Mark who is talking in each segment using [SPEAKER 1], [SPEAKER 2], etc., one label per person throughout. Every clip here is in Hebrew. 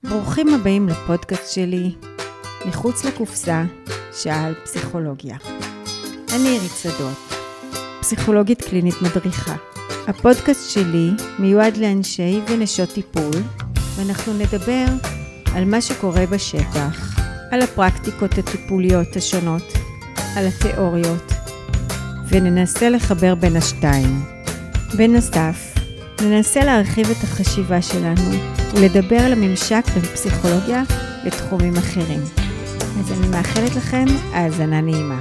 [SPEAKER 1] ברוכים הבאים לפודקאסט שלי, מחוץ לקופסה, שעה על פסיכולוגיה. אני עירית שדות, פסיכולוגית קלינית מדריכה. הפודקאסט שלי מיועד לאנשי ונשות טיפול, ואנחנו נדבר על מה שקורה בשטח, על הפרקטיקות הטיפוליות השונות, על התיאוריות, וננסה לחבר בין השתיים. בנוסף, ננסה להרחיב את החשיבה שלנו ולדבר על הממשק בין פסיכולוגיה לתחומים אחרים. אז אני מאחלת לכם האזנה נעימה.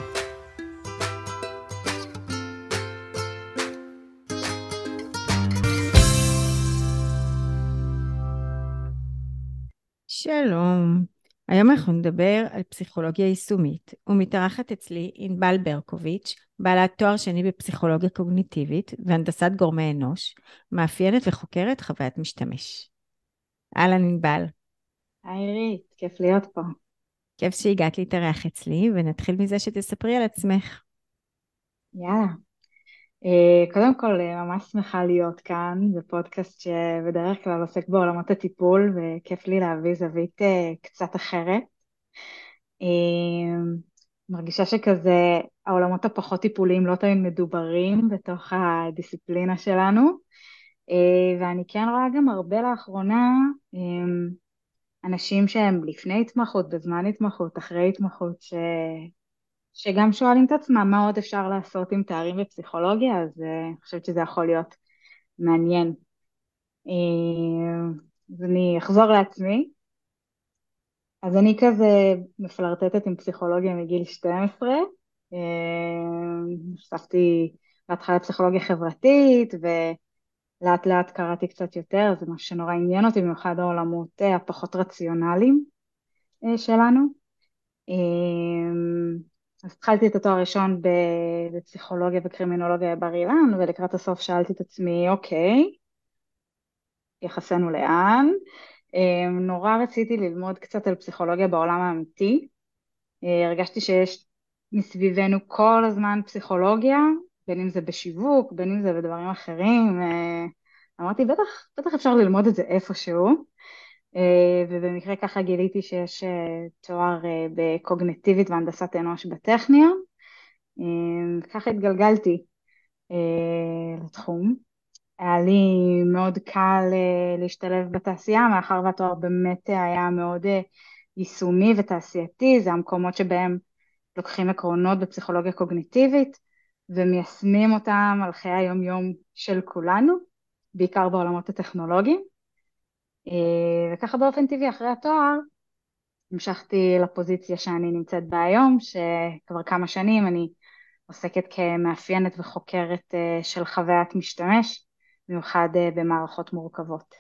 [SPEAKER 1] שלום, היום אנחנו נדבר על פסיכולוגיה יישומית, ומתארחת אצלי ענבל ברקוביץ', בעלת תואר שני בפסיכולוגיה קוגניטיבית והנדסת גורמי אנוש, מאפיינת וחוקרת חוויית משתמש. אהלן ענבל.
[SPEAKER 2] היי עירית, כיף להיות פה.
[SPEAKER 1] כיף שהגעת להתארח אצלי, ונתחיל מזה שתספרי על עצמך.
[SPEAKER 2] יאללה. קודם כל, ממש שמחה להיות כאן בפודקאסט שבדרך כלל עוסק בעולמות הטיפול, וכיף לי להביא זווית קצת אחרת. מרגישה שכזה העולמות הפחות טיפוליים לא תמיד מדוברים בתוך הדיסציפלינה שלנו, ואני כן רואה גם הרבה לאחרונה אנשים שהם לפני התמחות, בזמן התמחות, אחרי התמחות, שגם שואלים את עצמם מה עוד אפשר לעשות עם תארים בפסיכולוגיה, אז אני חושבת שזה יכול להיות מעניין. אז אני אחזור לעצמי. אז אני כזה מפלרטטת עם פסיכולוגיה מגיל 12. נחשפתי בהתחלה פסיכולוגיה חברתית, ולאט לאט קראתי קצת יותר, זה מה שנורא עניין אותי, במיוחד העולמות הפחות רציונליים שלנו. אז התחלתי את התואר הראשון בפסיכולוגיה וקרימינולוגיה בבר אילן, ולקראת הסוף שאלתי את עצמי, אוקיי, יחסנו לאן? נורא רציתי ללמוד קצת על פסיכולוגיה בעולם האמיתי. הרגשתי שיש מסביבנו כל הזמן פסיכולוגיה, בין אם זה בשיווק, בין אם זה בדברים אחרים. אמרתי, בטח אפשר ללמוד את זה איפשהו. ובמקרה ככה גיליתי שיש תואר בקוגניטיבית והנדסת אנוש בטכניון. ככה התגלגלתי לתחום. היה לי מאוד קל להשתלב בתעשייה, מאחר והתואר באמת היה מאוד יישומי ותעשייתי. זה המקומות שבהם לוקחים עקרונות בפסיכולוגיה קוגניטיבית ומיישמים אותם על חיי היום-יום של כולנו, בעיקר בעולמות הטכנולוגיים. וככה באופן טבעי אחרי התואר המשכתי לפוזיציה שאני נמצאת בה היום, שכבר כמה שנים אני עוסקת כמאפיינת וחוקרת של חוויית משתמש, במיוחד במערכות מורכבות.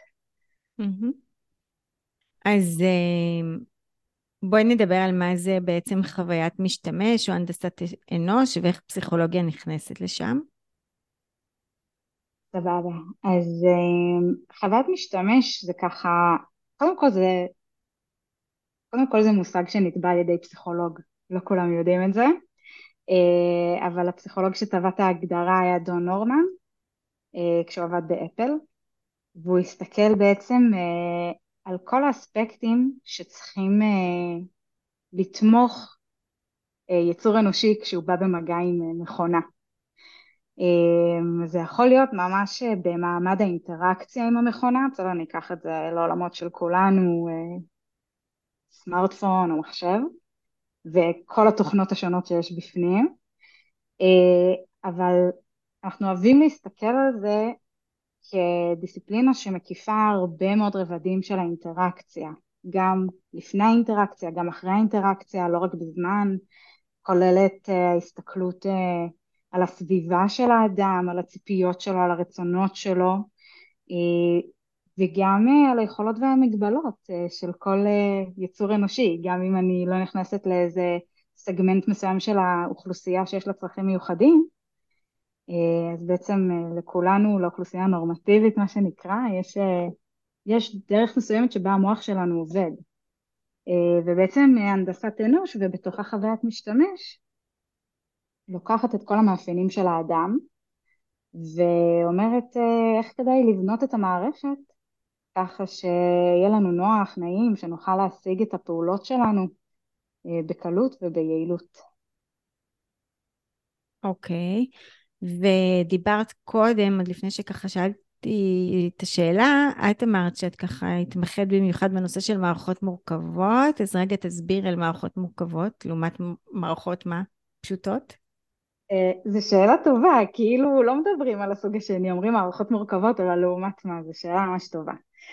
[SPEAKER 1] אז בואי נדבר על מה זה בעצם חוויית משתמש או הנדסת אנוש, ואיך פסיכולוגיה נכנסת לשם.
[SPEAKER 2] סבבה. אז חוויית משתמש זה ככה, קודם כל זה מושג שנטבע על ידי פסיכולוג, לא כולם יודעים את זה, אבל הפסיכולוג שטבע את ההגדרה היה דון נורמן, כשהוא עבד באפל, והוא הסתכל בעצם על כל האספקטים שצריכים לתמוך יצור אנושי כשהוא בא במגע עם מכונה. זה יכול להיות ממש במעמד האינטראקציה עם המכונה, בסדר, אני אקח את זה לעולמות של כולנו, סמארטפון או מחשב, וכל התוכנות השונות שיש בפנים, אבל אנחנו אוהבים להסתכל על זה כדיסציפלינה שמקיפה הרבה מאוד רבדים של האינטראקציה, גם לפני האינטראקציה, גם אחרי האינטראקציה, לא רק בזמן, כוללת ההסתכלות על הסביבה של האדם, על הציפיות שלו, על הרצונות שלו, וגם על היכולות והמגבלות של כל יצור אנושי, גם אם אני לא נכנסת לאיזה סגמנט מסוים של האוכלוסייה שיש לה צרכים מיוחדים, אז בעצם לכולנו, לאוכלוסייה הנורמטיבית מה שנקרא, יש דרך מסוימת שבה המוח שלנו עובד, ובעצם הנדסת אנוש ובתוכה חוויית משתמש לוקחת את כל המאפיינים של האדם ואומרת איך כדאי לבנות את המערכת ככה שיהיה לנו נוח, נעים, שנוכל להשיג את הפעולות שלנו בקלות וביעילות.
[SPEAKER 1] אוקיי, ודיברת קודם, עוד לפני שככה שאלתי את השאלה, את אמרת שאת ככה התמחית במיוחד בנושא של מערכות מורכבות, אז רגע תסביר על מערכות מורכבות, לעומת מערכות מה? פשוטות?
[SPEAKER 2] זו שאלה טובה, כאילו לא מדברים על הסוג השני, אומרים מערכות מורכבות, אבל לעומת מה, זו שאלה ממש טובה.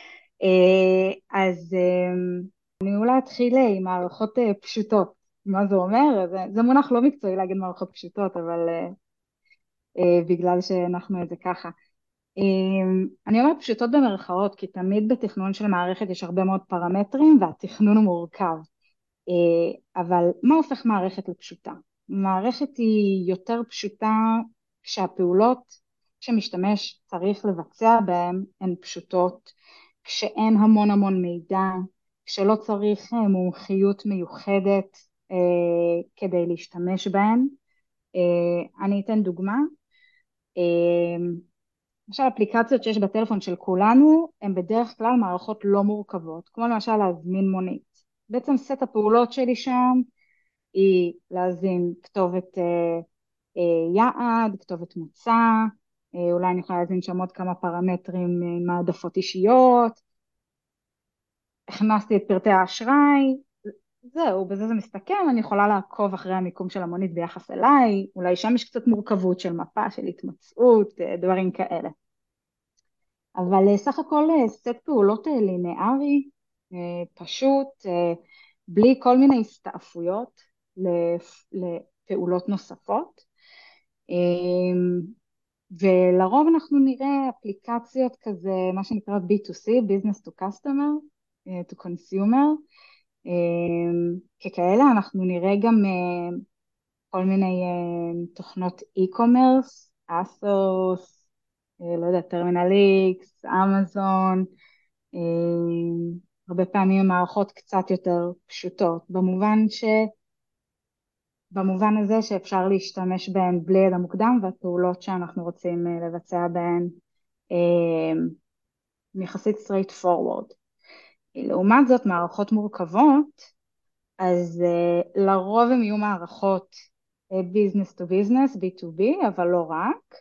[SPEAKER 2] אז אני אולי אתחיל עם מערכות פשוטות. מה זה אומר? זה מונח לא מקצועי להגיד מערכות פשוטות, אבל בגלל שאנחנו את זה ככה. אני אומרת פשוטות במרכאות, כי תמיד בתכנון של מערכת יש הרבה מאוד פרמטרים, והתכנון הוא מורכב. אבל מה הופך מערכת לפשוטה? מערכת היא יותר פשוטה כשהפעולות שמשתמש צריך לבצע בהן הן פשוטות, כשאין המון המון מידע, כשלא צריך מומחיות מיוחדת כדי להשתמש בהן. אני אתן דוגמה. למשל אפליקציות שיש בטלפון של כולנו הן בדרך כלל מערכות לא מורכבות, כמו למשל להזמין מונית. בעצם סט הפעולות שלי שם היא להזין כתובת יעד, כתובת מוצא, אולי אני יכולה להזין שם עוד כמה פרמטרים עם העדפות אישיות, הכנסתי את פרטי האשראי, זהו, בזה זה מסתכם, אני יכולה לעקוב אחרי המיקום של המונית ביחס אליי, אולי שם יש קצת מורכבות של מפה, של התמצאות, דברים כאלה. אבל סך הכל סט פעולות לינארי, פשוט, בלי כל מיני הסתעפויות לפעולות נוספות. ולרוב אנחנו נראה אפליקציות כזה, מה שנקרא B2C, Business to Customer, to Consumer. ככאלה אנחנו נראה גם כל מיני תוכנות e-commerce, אסוס, לא יודע, טרמינל-X, אמזון, הרבה פעמים מערכות קצת יותר פשוטות, במובן הזה שאפשר להשתמש בהן בלי ידע מוקדם, והפעולות שאנחנו רוצים לבצע בהן יחסית straight forward. לעומת זאת, מערכות מורכבות, אז לרוב הם יהיו מערכות business to business, B2B, אבל לא רק.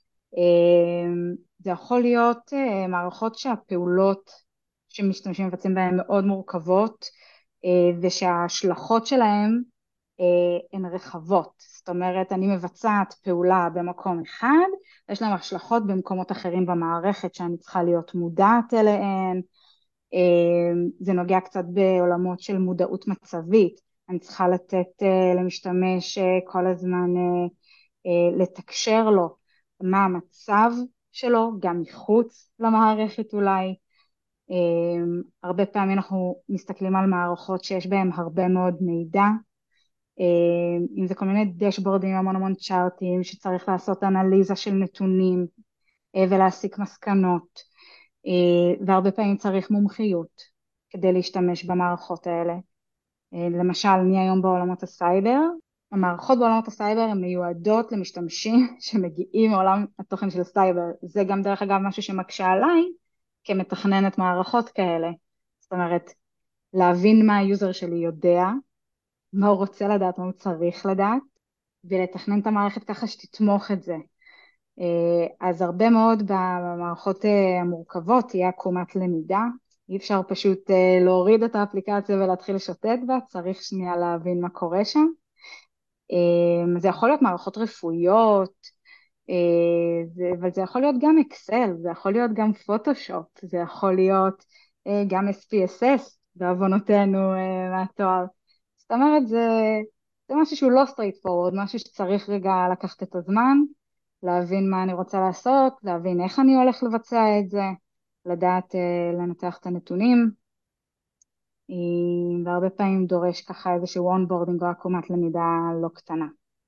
[SPEAKER 2] זה יכול להיות מערכות שהפעולות שמשתמשים מבצעים בהן מאוד מורכבות, ושההשלכות שלהן הן רחבות. זאת אומרת, אני מבצעת פעולה במקום אחד, יש להם השלכות במקומות אחרים במערכת שאני צריכה להיות מודעת אליהן. זה נוגע קצת בעולמות של מודעות מצבית, אני צריכה לתת למשתמש כל הזמן לתקשר לו מה המצב שלו, גם מחוץ למערכת אולי. הרבה פעמים אנחנו מסתכלים על מערכות שיש בהן הרבה מאוד מידע, אם זה כל מיני דשבורדים, המון המון צ'ארטים שצריך לעשות אנליזה של נתונים ולהסיק מסקנות, והרבה פעמים צריך מומחיות כדי להשתמש במערכות האלה. למשל, אני היום בעולמות הסייבר, המערכות בעולמות הסייבר הן מיועדות למשתמשים שמגיעים מעולם התוכן של סייבר. זה גם דרך אגב משהו שמקשה עליי כמתכננת מערכות כאלה. זאת אומרת, להבין מה היוזר שלי יודע, מה הוא רוצה לדעת, מה הוא צריך לדעת, ולתכנן את המערכת ככה שתתמוך את זה. אז הרבה מאוד במערכות המורכבות תהיה עקומת למידה, אי אפשר פשוט להוריד את האפליקציה ולהתחיל לשוטט בה, צריך שנייה להבין מה קורה שם. זה יכול להיות מערכות רפואיות, אבל זה יכול להיות גם אקסל, זה יכול להיות גם פוטושופ, זה יכול להיות גם SPSS, בעוונותינו מהתואר. זאת אומרת, זה משהו שהוא לא straight forward, משהו שצריך רגע לקחת את הזמן, להבין מה אני רוצה לעשות, להבין איך אני הולך לבצע את זה, לדעת לנתח את הנתונים, והרבה פעמים דורש ככה איזשהו אונבורדינג או עקומת למידה לא קטנה.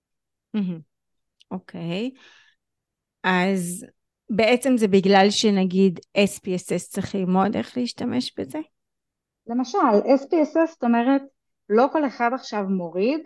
[SPEAKER 1] אוקיי, אז בעצם זה בגלל שנגיד SPSS צריך ללמוד איך להשתמש בזה?
[SPEAKER 2] למשל, SPSS, זאת אומרת, לא כל אחד עכשיו מוריד,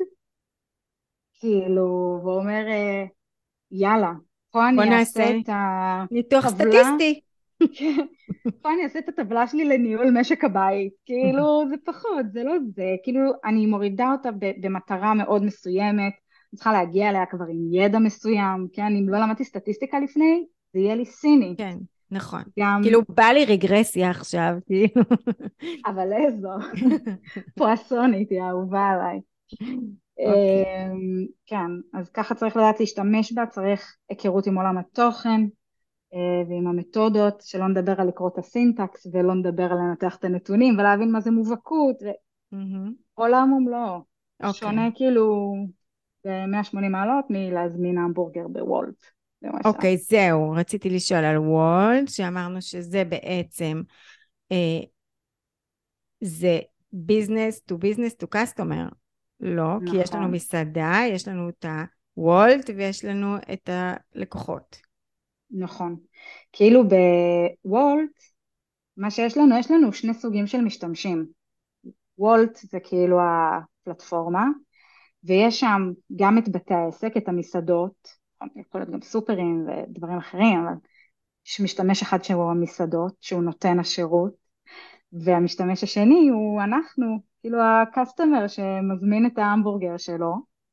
[SPEAKER 2] כאילו, ואומר, יאללה, פה
[SPEAKER 1] בוא
[SPEAKER 2] אני אעשה
[SPEAKER 1] נעשה
[SPEAKER 2] את
[SPEAKER 1] ניתוח
[SPEAKER 2] הטבלה,
[SPEAKER 1] סטטיסטי.
[SPEAKER 2] פה אני אעשה את הטבלה שלי לניהול משק הבית, כאילו זה פחות, זה לא זה, כאילו אני מורידה אותה במטרה מאוד מסוימת, אני צריכה להגיע אליה כבר עם ידע מסוים, כן, אם לא למדתי סטטיסטיקה לפני, זה יהיה לי סינית,
[SPEAKER 1] כן, נכון.
[SPEAKER 2] גם,
[SPEAKER 1] כאילו בא לי רגרסיה עכשיו, כאילו.
[SPEAKER 2] אבל איזו, פואסונית היא האהובה עליי.
[SPEAKER 1] אוקיי.
[SPEAKER 2] כן, אז ככה צריך לדעת להשתמש בה, צריך היכרות עם עולם התוכן, ועם המתודות, שלא נדבר על לקרוא את הסינטקס ולא נדבר על לנתח את הנתונים ולהבין מה זה מובהקות,
[SPEAKER 1] מהמם.
[SPEAKER 2] ועולם ומלואו,
[SPEAKER 1] אוקיי.
[SPEAKER 2] שונה כאילו ב-180 מעלות מלהזמין המבורגר בוולט, למשל.
[SPEAKER 1] אוקיי, זהו, רציתי לשאול על וולט, שאמרנו שזה בעצם, אה, זה business to business to customer, לא, כי יש לנו
[SPEAKER 2] נכון,
[SPEAKER 1] מסעדה, יש לנו את הוולט ויש לנו את הלקוחות.
[SPEAKER 2] נכון. כאילו בוולט, מה שיש לנו, יש לנו שני סוגים של משתמשים. וולט זה כאילו הפלטפורמה, ויש שם גם את בתי העסק, את המסעדות, יכול להיות גם סופרים ודברים אחרים, אבל יש משתמש אחד שהוא המסעדות, שהוא נותן השירות, והמשתמש השני הוא אנחנו, כאילו הקסטומר שמזמין את ההמבורגר שלו.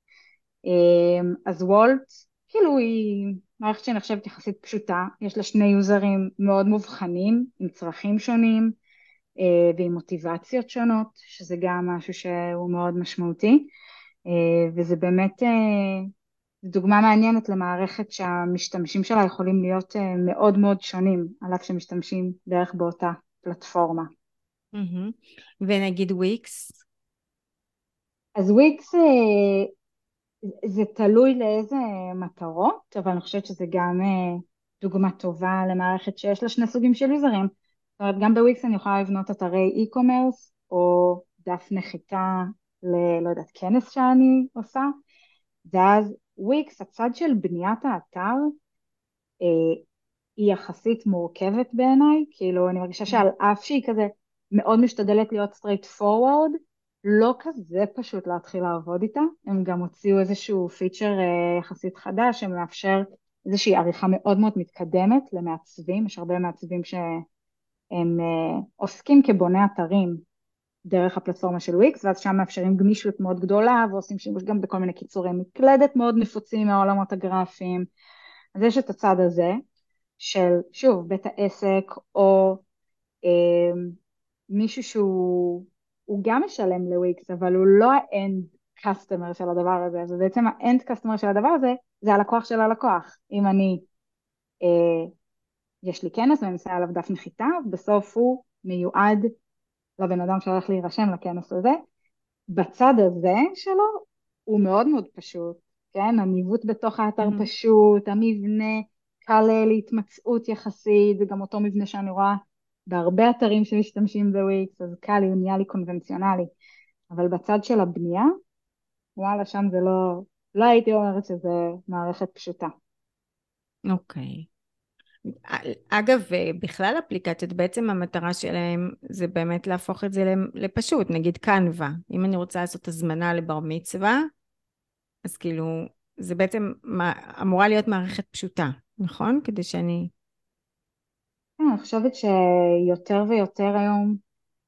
[SPEAKER 2] אז וולט, כאילו היא מערכת שנחשבת יחסית פשוטה, יש לה שני יוזרים מאוד מובחנים, עם צרכים שונים, ועם מוטיבציות שונות, שזה גם משהו שהוא מאוד משמעותי, וזה באמת דוגמה מעניינת למערכת שהמשתמשים שלה יכולים להיות מאוד מאוד שונים, על אף שמשתמשים בערך באותה פלטפורמה.
[SPEAKER 1] מהמם. ונגיד וויקס,
[SPEAKER 2] אז וויקס זה תלוי לאיזה מטרות, אבל אני חושבת שזה גם דוגמה טובה למערכת שיש לה שני סוגים של יוזרים. זאת אומרת, גם בוויקס אני יכולה לבנות אתרי e-commerce או דף נחיתה לא יודעת, כנס שאני עושה, ואז וויקס, הצד של בניית האתר, אה, היא יחסית מורכבת בעיניי, כאילו אני מרגישה שעל אף שהיא כזה מאוד משתדלת להיות straight forward, לא כזה פשוט להתחיל לעבוד איתה, הם גם הוציאו איזשהו פיצ'ר יחסית חדש שמאפשר איזושהי עריכה מאוד מאוד מתקדמת למעצבים, יש הרבה מעצבים שהם עוסקים כבוני אתרים דרך הפלטפורמה של וויקס, ואז שם מאפשרים גמישות מאוד גדולה ועושים שימוש גם בכל מיני קיצורי מקלדת מאוד נפוצים מהעולמות הגרפיים, אז יש את הצד הזה של שוב בית העסק או אה, מישהו שהוא גם משלם לוויקס אבל הוא לא האנד קסטומר של הדבר הזה, אז בעצם האנד קסטומר של הדבר הזה זה הלקוח של הלקוח. אם אני אה, יש לי כנס ואני עושה עליו דף נחיתה, בסוף הוא מיועד לבן אדם שהולך להירשם לכנס הזה. בצד הזה שלו הוא מאוד מאוד פשוט, כן? הניווט בתוך האתר
[SPEAKER 1] מהמם.
[SPEAKER 2] פשוט, המבנה קל להתמצאות יחסית, זה גם אותו מבנה שאני רואה בהרבה אתרים שמשתמשים בוויקס, אז קל לי, הוא נהיה לי קונבנציונלי. אבל בצד של הבנייה, וואלה, שם זה לא הייתי אומרת שזה מערכת פשוטה.
[SPEAKER 1] אוקיי. אגב, בכלל אפליקציות, בעצם המטרה שלהם זה באמת להפוך את זה לפשוט, נגיד קנווה. אם אני רוצה לעשות הזמנה לבר מצווה, אז כאילו, זה בעצם אמורה להיות מערכת פשוטה, נכון? כדי שאני...
[SPEAKER 2] כן, אני חושבת שיותר ויותר היום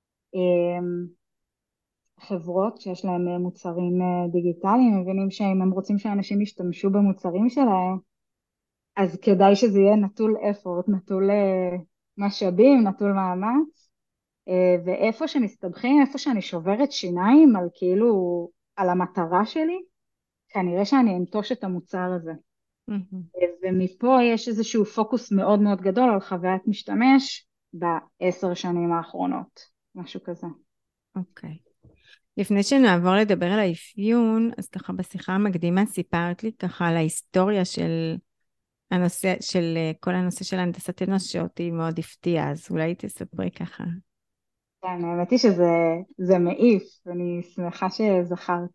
[SPEAKER 2] חברות שיש להם מוצרים דיגיטליים, מבינים שאם הם רוצים שאנשים ישתמשו במוצרים שלהם, אז כדאי שזה יהיה נטול effort, נטול משאבים, נטול מאמץ, ואיפה שמסתבכים, איפה שאני שוברת שיניים על כאילו, על המטרה שלי, כנראה שאני אנטוש את המוצר הזה.
[SPEAKER 1] מהמם.
[SPEAKER 2] ומפה יש איזשהו פוקוס מאוד מאוד גדול על חוויית משתמש ב10 שנים האחרונות, משהו כזה.
[SPEAKER 1] אוקיי. לפני שנעבור לדבר על האפיון, אז ככה בשיחה המקדימה סיפרת לי ככה על ההיסטוריה של הנושא, של כל הנושא של הנדסת אנוש שאותי מאוד הפתיע, אז אולי תספרי ככה.
[SPEAKER 2] כן, האמת היא שזה מעיף, ואני שמחה שזכרת.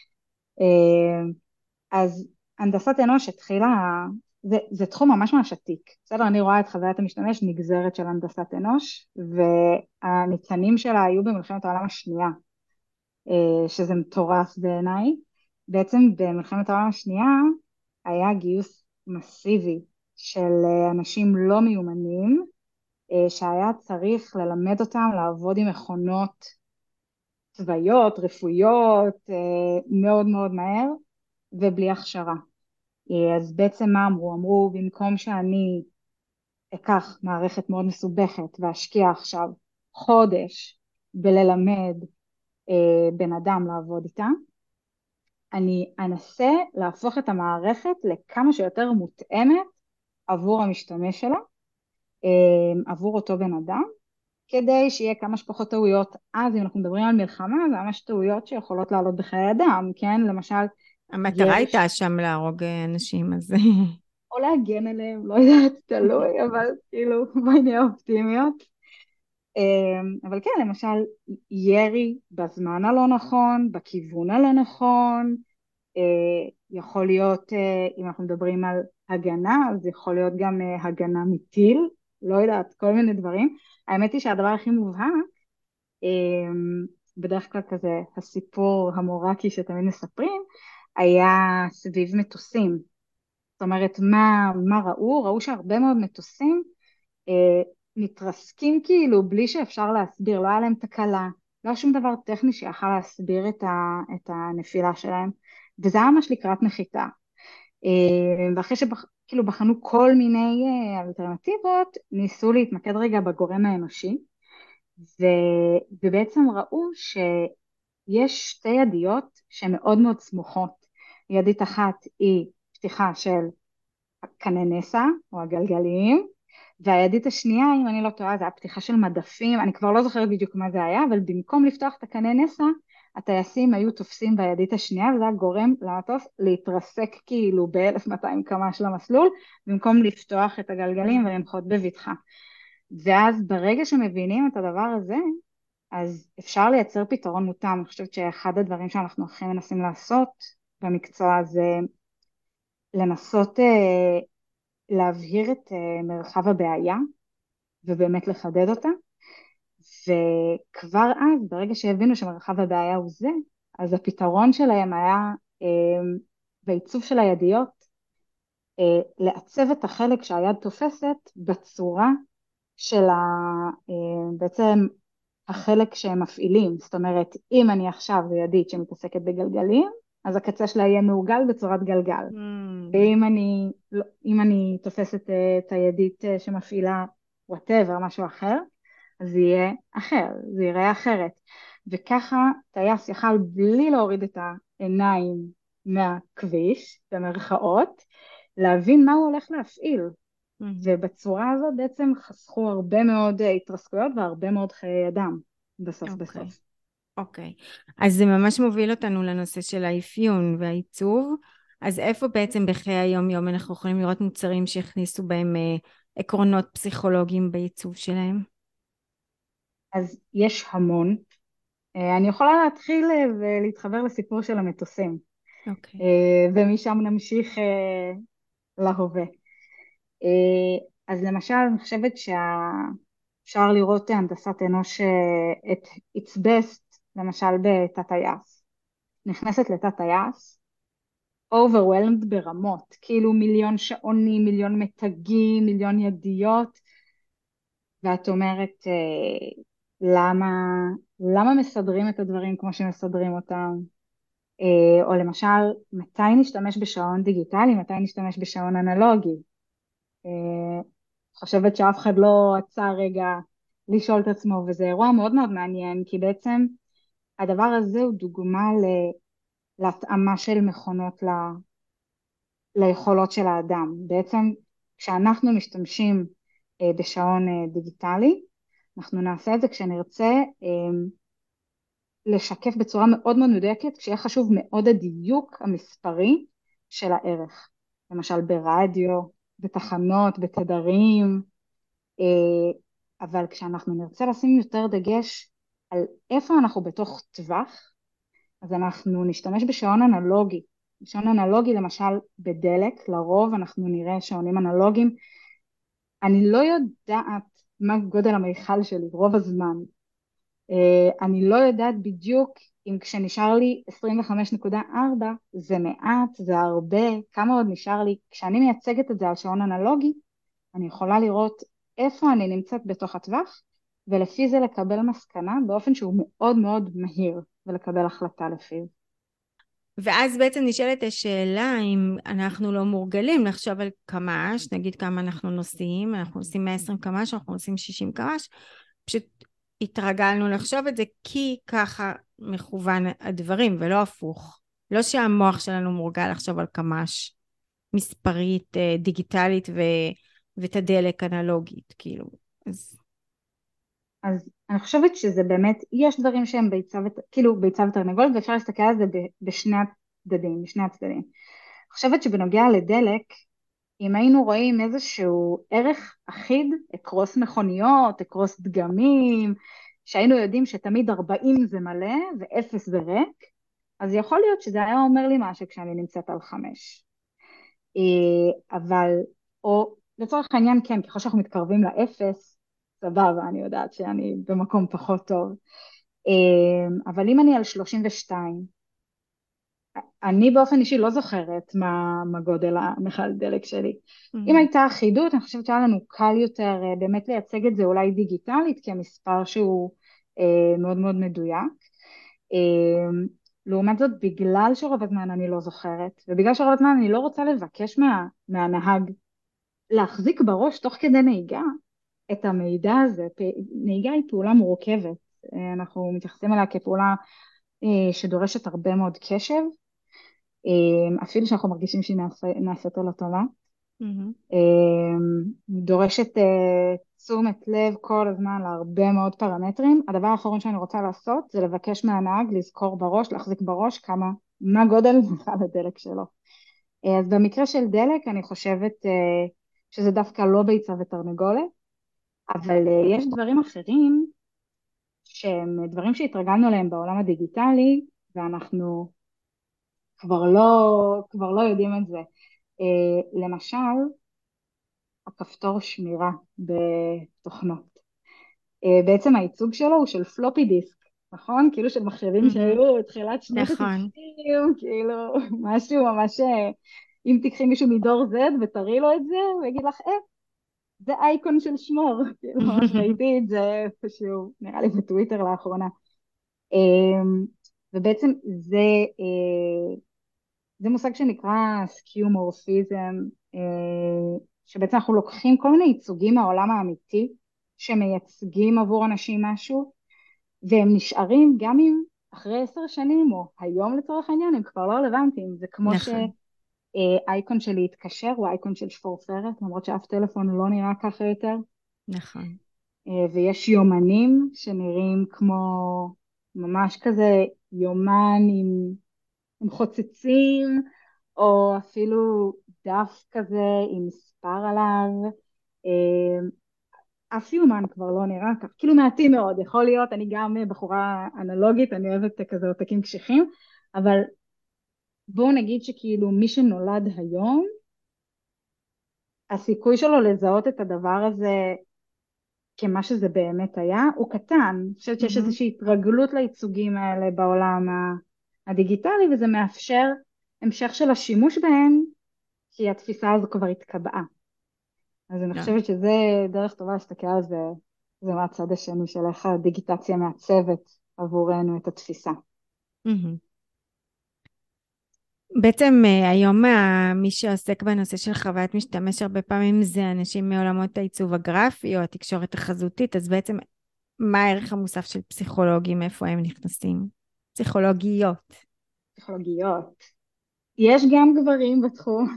[SPEAKER 2] אז הנדסת אנוש התחילה, זה תחום ממש ממש עתיק. בסדר, אני רואה את חוויית המשתמש נגזרת של הנדסת אנוש, והניצנים שלה היו במלחמת העולם השנייה, שזה מטורף בעיניי. בעצם במלחמת העולם השנייה היה גיוס מסיבי של אנשים לא מיומנים, שהיה צריך ללמד אותם לעבוד עם מכונות צבאיות, רפואיות, מאוד מאוד מהר ובלי הכשרה. אז בעצם מה אמרו? אמרו במקום שאני אקח מערכת מאוד מסובכת ואשקיע עכשיו חודש בללמד בן אדם לעבוד איתה, אני אנסה להפוך את המערכת לכמה שיותר מותאמת עבור המשתמש שלה, עבור אותו בן אדם, כדי שיהיה כמה שפחות טעויות. אז אם אנחנו מדברים על מלחמה, זה ממש טעויות שיכולות לעלות בחיי אדם, כן? למשל,
[SPEAKER 1] המטרה
[SPEAKER 2] ירי
[SPEAKER 1] הייתה שם להרוג אנשים, אז...
[SPEAKER 2] או להגן עליהם, לא יודעת, תלוי, אבל כאילו, בואי נהיה אופטימיות. אבל כן, למשל, ירי בזמן הלא נכון, בכיוון הלא נכון, יכול להיות, אם אנחנו מדברים על הגנה, אז יכול להיות גם הגנה מטיל, לא יודעת, כל מיני דברים. האמת היא שהדבר הכי מובהק, בדרך כלל כזה הסיפור המורקי שתמיד מספרים, היה סביב מטוסים. זאת אומרת, מה ראו? ראו שהרבה מאוד מטוסים מתרסקים כאילו בלי שאפשר להסביר, לא היה להם תקלה, לא היה שום דבר טכני שיכל להסביר את הנפילה שלהם, וזה היה ממש לקראת נחיתה. ואחרי שכאילו בחנו כל מיני אלטרנטיבות, ניסו להתמקד רגע בגורם האנושי, ובעצם ראו שיש שתי ידיות שהן מאוד מאוד סמוכות. ידית אחת היא פתיחה של קנה נסע או הגלגלים, והידית השנייה, אם אני לא טועה, זה הפתיחה של מדפים, אני כבר לא זוכרת בדיוק מה זה היה, אבל במקום לפתוח את הקנה נסע, הטייסים היו תופסים בידית השנייה, וזה היה גורם למטוס להתרסק כאילו ב-1200 קמ"ש למסלול, במקום לפתוח את הגלגלים ולנחות בבטחה. ואז ברגע שמבינים את הדבר הזה, אז אפשר לייצר פתרון מותאם. אני חושבת שאחד הדברים שאנחנו הכי מנסים לעשות במקצוע זה לנסות להבהיר את מרחב הבעיה ובאמת לחדד אותה, וכבר אז ברגע שהבינו שמרחב הבעיה הוא זה, אז הפתרון שלהם היה בעיצוב של הידיות, לעצב את החלק שהיד תופסת בצורה של בעצם החלק שהם מפעילים. זאת אומרת, אם אני עכשיו ידית שמתעסקת בגלגלים, אז הקצה שלה יהיה מעוגל בצורת גלגל. ואם אני תופסת את הידית שמפעילה whatever, משהו אחר, אז זה יהיה אחר, זה יראה אחרת. וככה טייס יכל בלי להוריד את העיניים מהכביש, במרכאות, להבין מה הוא הולך להפעיל. ובצורה הזאת בעצם חסכו הרבה מאוד התרסקויות והרבה מאוד חיי אדם בסוף בסוף.
[SPEAKER 1] אוקיי. אז זה ממש מוביל אותנו לנושא של האפיון והעיצוב. אז איפה בעצם בחיי היום יום אנחנו יכולים לראות מוצרים שהכניסו בהם עקרונות פסיכולוגיים בעיצוב שלהם?
[SPEAKER 2] אז יש המון. אני יכולה להתחיל ולהתחבר לסיפור של המטוסים.
[SPEAKER 1] אוקיי.
[SPEAKER 2] ומשם נמשיך להווה. אז למשל אני חושבת שאפשר לראות הנדסת אנוש את its best, למשל בתת טייס. נכנסת לתת טייס, overwhelmed ברמות, כאילו מיליון שעונים, מיליון מתגים, מיליון ידיות, ואת אומרת למה מסדרים את הדברים כמו שמסדרים אותם? או למשל, מתי נשתמש בשעון דיגיטלי, מתי נשתמש בשעון אנלוגי? חושבת שאף אחד לא עצר רגע לשאול את עצמו, וזה אירוע מאוד מאוד מעניין, כי בעצם הדבר הזה הוא דוגמה להתאמה של מכונות ליכולות של האדם. בעצם כשאנחנו משתמשים בשעון דיגיטלי, אנחנו נעשה את זה כשנרצה לשקף בצורה מאוד מאוד מדויקת, כשיהיה חשוב מאוד הדיוק המספרי של הערך. למשל ברדיו, בתחנות, בתדרים, אבל כשאנחנו נרצה לשים יותר דגש על איפה אנחנו בתוך טווח, אז אנחנו נשתמש בשעון אנלוגי. שעון אנלוגי למשל בדלק, לרוב אנחנו נראה שעונים אנלוגיים. אני לא יודעת מה גודל המיכל שלי רוב הזמן. אני לא יודעת בדיוק אם כשנשאר לי 25.4 זה מעט, זה הרבה, כמה עוד נשאר לי. כשאני מייצגת את זה על שעון אנלוגי, אני יכולה לראות איפה אני נמצאת בתוך הטווח, ולפי זה לקבל מסקנה באופן שהוא מאוד מאוד מהיר, ולקבל החלטה לפיו.
[SPEAKER 1] ואז בעצם נשאלת השאלה אם אנחנו לא מורגלים לחשוב על קמ"ש, נגיד כמה אנחנו נוסעים, אנחנו עושים 120 קמ"ש, אנחנו עושים 60 קמ"ש, פשוט התרגלנו לחשוב את זה כי ככה מכוון הדברים ולא הפוך. לא שהמוח שלנו מורגל לחשוב על קמ"ש מספרית, דיגיטלית ותדלק אנלוגית, כאילו. אז...
[SPEAKER 2] אז אני חושבת שזה באמת, יש דברים שהם כאילו ביצה ותרנגולת, ואפשר להסתכל על זה בשני הצדדים, בשני הצדדים. אני חושבת שבנוגע לדלק, אם היינו רואים איזשהו ערך אחיד, אקרוס מכוניות, אקרוס דגמים, שהיינו יודעים שתמיד 40 זה מלא ו0 זה ריק, אז יכול להיות שזה היה אומר לי משהו כשאני נמצאת על 5. אבל, או לצורך העניין כן, ככל שאנחנו מתקרבים לאפס, סבבה, אני יודעת שאני במקום פחות טוב. אבל אם אני על 32, אני באופן אישי לא זוכרת מה גודל המכל דלק שלי. אם הייתה אחידות, אני חושבת שהיה לנו קל יותר באמת לייצג את זה אולי דיגיטלית, כמספר שהוא מאוד מאוד מדויק. לעומת זאת, בגלל שרוב הזמן אני לא זוכרת, ובגלל שרוב הזמן אני לא רוצה לבקש מהנהג להחזיק בראש תוך כדי נהיגה את המידע הזה. נהיגה היא פעולה מורכבת, אנחנו מתייחסים אליה כפעולה שדורשת הרבה מאוד קשב, אפילו שאנחנו מרגישים שהיא נעשית על אוטומט. דורשת תשומת לב כל הזמן להרבה מאוד פרמטרים. הדבר האחרון שאני רוצה לעשות זה לבקש מהנהג לזכור בראש, להחזיק בראש מה גודל מכל הדלק שלו. אז במקרה של דלק אני חושבת שזה דווקא לא ביצה ותרנגולת, אבל יש דברים אחרים שהם דברים שהתרגלנו להם בעולם הדיגיטלי, ואנחנו כבר לא יודעים את זה. למשל, הכפתור שמירה בתוכנות. בעצם הייצוג שלו הוא של פלופי דיסק, נכון? כאילו של מחשבים שהיו תחילת שנות ה-90, כאילו משהו ממש, אם תקחי מישהו מדור Z ותראי לו את זה, הוא יגיד לך, זה אייקון של שמור, כאילו ממש ראיתי את זה איפשהו, נראה לי בטוויטר לאחרונה. ובעצם זה מושג שנקרא סקיומורפיזם, שבעצם אנחנו לוקחים כל מיני ייצוגים מהעולם האמיתי, שמייצגים עבור אנשים משהו, והם נשארים גם אם אחרי 10 שנים, או היום לצורך העניין, הם כבר לא רלוונטיים. זה כמו שאייקון שלי התקשר, הוא אייקון של שפורפרת, למרות שאף טלפון לא נראה ככה יותר.
[SPEAKER 1] נכון.
[SPEAKER 2] ויש יומנים שנראים כמו ממש כזה יומן עם חוצצים, או אפילו דף כזה עם מספר עליו. אף יומן כבר לא נראה כך, כאילו מעטים מאוד, יכול להיות, אני גם בחורה אנלוגית, אני אוהבת כזה עותקים קשיחים, אבל בואו נגיד שכאילו מי שנולד היום, הסיכוי שלו לזהות את הדבר הזה כמה שזה באמת היה, הוא קטן. אני חושבת שיש איזושהי התרגלות לייצוגים האלה בעולם הדיגיטלי, וזה מאפשר המשך של השימוש בהם, כי התפיסה הזו כבר התקבעה. אז אני חושבת שזה דרך טובה להסתכל על זה, זה מהצד השני של איך הדיגיטציה מעצבת עבורנו את התפיסה.
[SPEAKER 1] בעצם היום מי שעוסק בנושא של חוויית משתמש הרבה פעמים זה אנשים מעולמות העיצוב הגרפי או התקשורת החזותית, אז בעצם מה הערך המוסף של פסיכולוגים, איפה הם נכנסים? פסיכולוגיות.
[SPEAKER 2] יש גם גברים בתחום.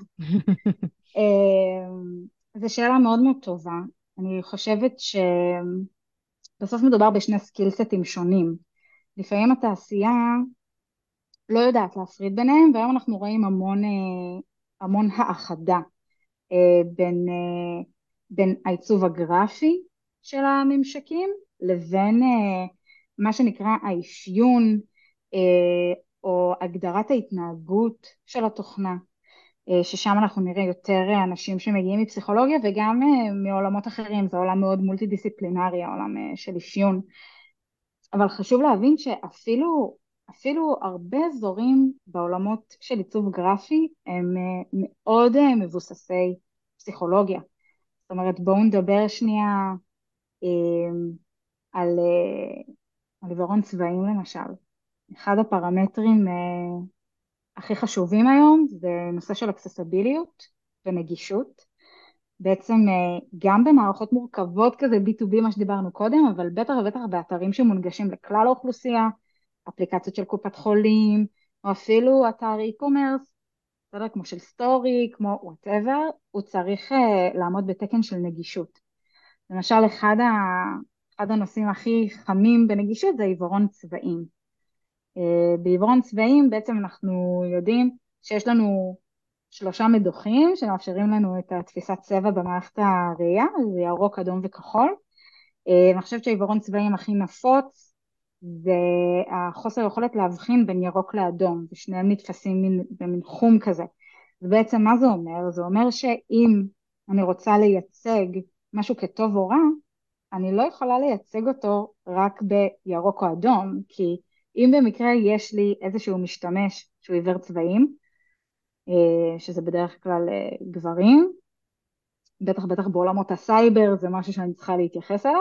[SPEAKER 2] זו שאלה מאוד מאוד טובה. אני חושבת שבסוף מדובר בשני סקילסטים שונים. לפעמים התעשייה לא יודעת להפריד ביניהם, והיום אנחנו רואים המון האחדה בין העיצוב הגרפי של הממשקים לבין מה שנקרא האפיון או הגדרת ההתנהגות של התוכנה, ששם אנחנו נראה יותר אנשים שמגיעים מפסיכולוגיה וגם מעולמות אחרים. זה עולם מאוד מולטי דיסציפלינרי, העולם של אפיון. אבל חשוב להבין שאפילו הרבה אזורים בעולמות של עיצוב גרפי הם מאוד מבוססי פסיכולוגיה. זאת אומרת, בואו נדבר שנייה על, על עיוורון צבעים למשל. אחד הפרמטרים הכי חשובים היום זה נושא של אקססביליות ונגישות. בעצם גם במערכות מורכבות כזה B2B מה שדיברנו קודם, אבל בטח ובטח באתרים שמונגשים לכלל האוכלוסייה, אפליקציות של קופת חולים, או אפילו אתר e-commerce, בסדר, כמו של סטורי, כמו whatever, הוא צריך לעמוד בתקן של נגישות. למשל, אחד הנושאים הכי חמים בנגישות זה עיוורון צבעים. בעיוורון צבעים בעצם אנחנו יודעים שיש לנו 3 מדוחים שמאפשרים לנו את התפיסת צבע במערכת הראייה, זה ירוק, אדום וכחול. אני חושבת שהעיוורון צבעים הכי נפוץ זה החוסר יכולת להבחין בין ירוק לאדום, ושניהם נתפסים במין חום כזה. ובעצם מה זה אומר? זה אומר שאם אני רוצה לייצג משהו כטוב או רע, אני לא יכולה לייצג אותו רק בירוק או אדום, כי אם במקרה יש לי איזשהו משתמש שהוא עיוור צבעים, שזה בדרך כלל גברים, בטח בטח בעולמות הסייבר זה משהו שאני צריכה להתייחס אליו,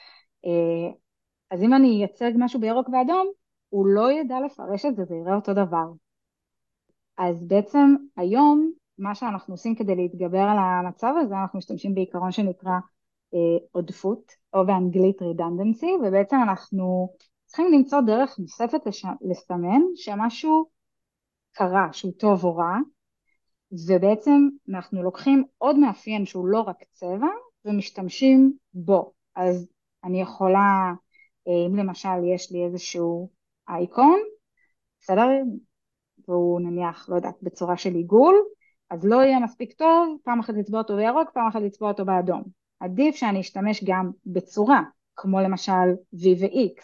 [SPEAKER 2] אז אם אני אייצג משהו בירוק ואדום, הוא לא ידע לפרש את זה, זה יראה אותו דבר. אז בעצם היום מה שאנחנו עושים כדי להתגבר על המצב הזה, אנחנו משתמשים בעיקרון שנקרא עודפות, או באנגלית redundancy, ובעצם אנחנו צריכים למצוא דרך נוספת לסמן שמשהו קרה, שהוא טוב או רע, ובעצם אנחנו לוקחים עוד מאפיין שהוא לא רק צבע, ומשתמשים בו. אז אני יכולה, אם למשל יש לי איזשהו אייקון, בסדר? והוא נניח, לא יודעת, בצורה של עיגול, אז לא יהיה מספיק טוב, פעם אחת לצבוע אותו בירוק, פעם אחת לצבוע אותו באדום. עדיף שאני אשתמש גם בצורה, כמו למשל V ו-X.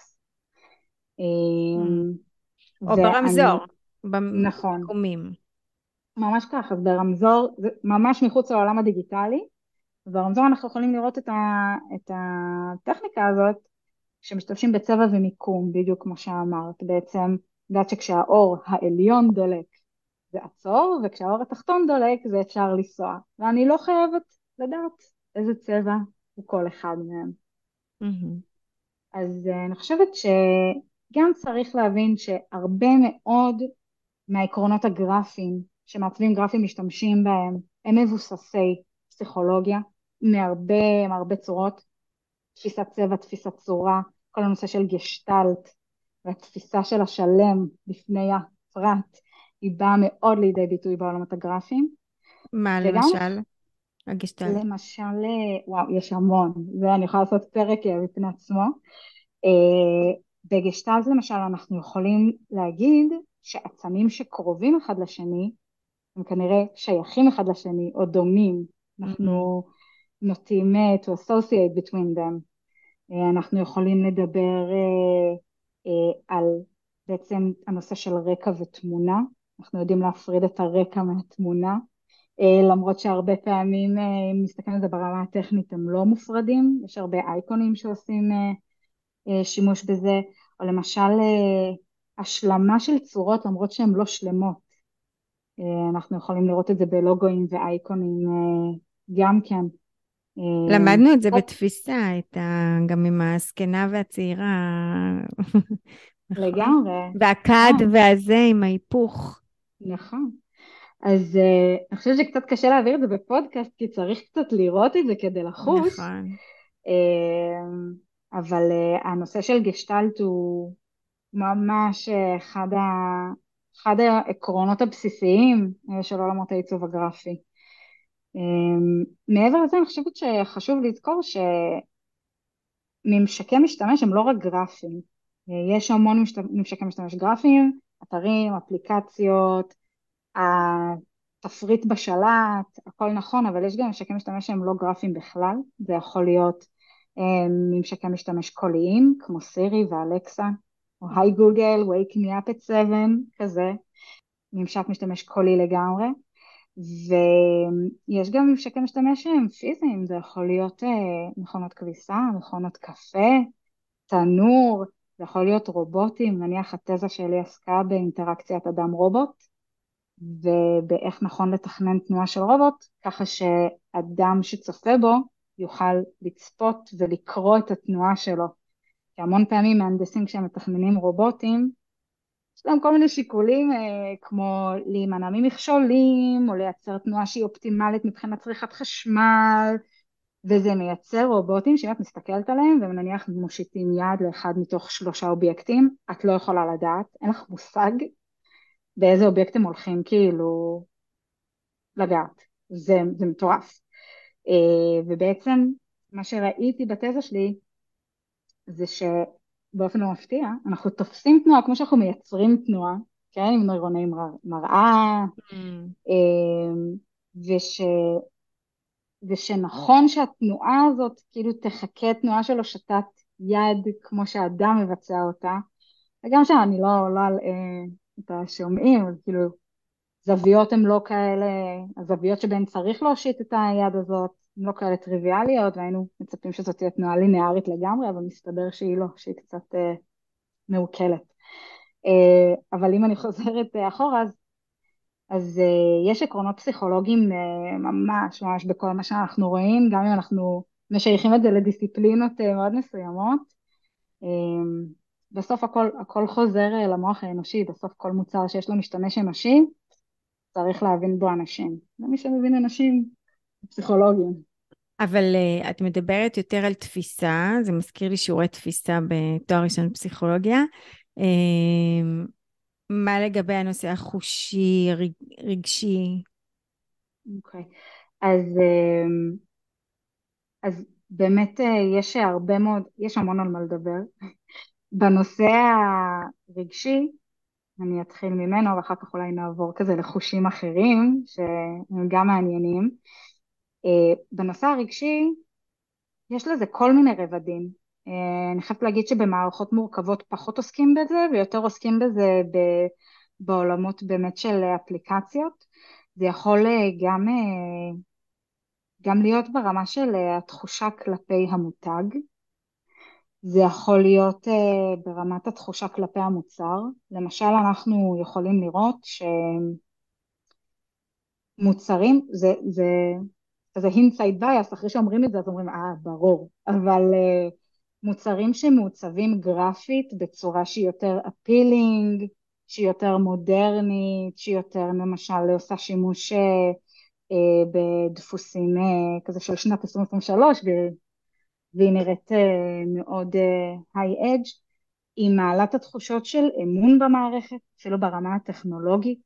[SPEAKER 1] או ברמזור,
[SPEAKER 2] נכון.
[SPEAKER 1] במקומים.
[SPEAKER 2] ממש ככה, אז ברמזור, זה ממש מחוץ לעולם הדיגיטלי, ברמזור אנחנו יכולים לראות את הטכניקה הזאת, שמשתמשים בצבע ומיקום, בדיוק כמו שאמרת, בעצם, יודעת שכשהאור העליון דולק זה עצור, וכשהאור התחתון דולק זה אפשר לנסוע, ואני לא חייבת לדעת איזה צבע הוא כל אחד מהם. אז אני חושבת שגם צריך להבין שהרבה מאוד מהעקרונות הגרפיים שמעצבים גרפיים משתמשים בהם, הם מבוססי פסיכולוגיה מהרבה צורות, תפיסת צבע, תפיסת צורה, כל הנושא של גשטלט והתפיסה של השלם בפני הפרט, היא באה מאוד לידי ביטוי בעולמות הגרפיים.
[SPEAKER 1] מה למשל? הגשטלט.
[SPEAKER 2] למשל, וואו, יש המון, ואני יכולה לעשות פרק בפני עצמו. בגשטלט למשל אנחנו יכולים להגיד שעצמים שקרובים אחד לשני, הם כנראה שייכים אחד לשני או דומים, אנחנו נוטים to associate between them. אנחנו יכולים לדבר על בעצם הנושא של רקע ותמונה, אנחנו יודעים להפריד את הרקע מהתמונה, למרות שהרבה פעמים אם נסתכל על זה ברמה הטכנית הם לא מופרדים, יש הרבה אייקונים שעושים שימוש בזה, או למשל השלמה של צורות למרות שהן לא שלמות, אנחנו יכולים לראות את זה בלוגוים ואייקונים גם כן.
[SPEAKER 1] למדנו את זה בתפיסה, גם עם הזקנה והצעירה.
[SPEAKER 2] לגמרי.
[SPEAKER 1] והכד והזה עם ההיפוך.
[SPEAKER 2] נכון. אז אני חושבת שקצת קשה להעביר את זה בפודקאסט, כי צריך קצת לראות את זה כדי לחוש.
[SPEAKER 1] נכון.
[SPEAKER 2] אבל הנושא של גשטלט הוא ממש אחד העקרונות הבסיסיים של עולמות העיצוב הגרפי. מעבר לזה אני חושבת שחשוב לזכור שממשקי משתמש הם לא רק גרפיים, יש המון ממשקי משתמש גרפיים, אתרים, אפליקציות, התפריט בשלט, הכל נכון, אבל יש גם ממשקי משתמש שהם לא גרפיים בכלל, זה יכול להיות ממשקי משתמש קוליים כמו סירי ואלקסה, או היי גוגל, wake me up at 7, כזה, ממשק משתמש קולי לגמרי. ויש גם ממשקי משתמש שהם פיזיים, זה יכול להיות מכונות כביסה, מכונות קפה, תנור, זה יכול להיות רובוטים, נניח התזה שלי עסקה באינטראקציית אדם רובוט, ובאיך נכון לתכנן תנועה של רובוט, ככה שאדם שצופה בו יוכל לצפות ולקרוא את התנועה שלו. כי המון פעמים מהנדסים כשהם מתכננים רובוטים, יש להם כל מיני שיקולים כמו להימנע ממכשולים, או לייצר תנועה שהיא אופטימלית מבחינת צריכת חשמל, וזה מייצר רובוטים שאם את מסתכלת עליהם, ונניח מושיטים יד לאחד מתוך 3 אובייקטים, את לא יכולה לדעת, אין לך מושג באיזה אובייקט הם הולכים כאילו לגעת. זה מטורף. ובעצם מה שראיתי בתזה שלי, זה שבאופן לא מפתיע, אנחנו תופסים תנועה כמו שאנחנו מייצרים תנועה, כן, עם נוירוני מראה, וש, ושנכון שהתנועה הזאת כאילו תחכה תנועה של הושטת יד כמו שהאדם מבצע אותה, וגם שאני לא אלאה את השומעים, אז כאילו זוויות הן לא כאלה, הזוויות שבהן צריך להושיט את היד הזאת, הן לא כאלה טריוויאליות, והיינו מצפים שזאת תהיה תנועה לינארית לגמרי, אבל מסתבר שהיא לא, שהיא קצת מעוקלת. אבל אם אני חוזרת אחורה, אז יש עקרונות פסיכולוגיים ממש ממש בכל מה שאנחנו רואים, גם אם אנחנו משייכים את זה לדיסציפלינות מאוד מסוימות. בסוף הכל חוזר למוח האנושי, בסוף כל מוצר שיש לו משתמש אנושי, צריך להבין בו אנשים. ומי שמבין אנשים, פסיכולוגים.
[SPEAKER 1] אבל את מדברת יותר על תפיסה, זה מזכיר לי שיעורי תפיסה בתואר ראשון בפסיכולוגיה. מה לגבי הנושא החושי, רגשי?
[SPEAKER 2] אוקיי. אז באמת יש המון על מה לדבר. בנושא הרגשי, אני אתחיל ממנו ואחר כך אולי נעבור כזה לחושים אחרים שהם גם מעניינים. בנושא הרגשי יש לזה כל מיני רבדים. אני חייבת להגיד שבמערכות מורכבות פחות עוסקים בזה ויותר עוסקים בזה בעולמות באמת של אפליקציות. זה יכול גם להיות ברמה של התחושה כלפי המותג. זה יכול להיות ברמת התחושה כלפי המוצר. למשל אנחנו יכולים לראות שמוצרים, זה inside bias, אחרי שאומרים את זה אז אומרים ברור, אבל מוצרים שמעוצבים גרפית בצורה שהיא יותר appealing, שהיא יותר מודרנית, שהיא יותר למשל עושה שימוש בדפוסים כזה של שנת 2023 והיא נראית מאוד high edge, היא מעלה את התחושות של אמון במערכת, אפילו ברמה הטכנולוגית.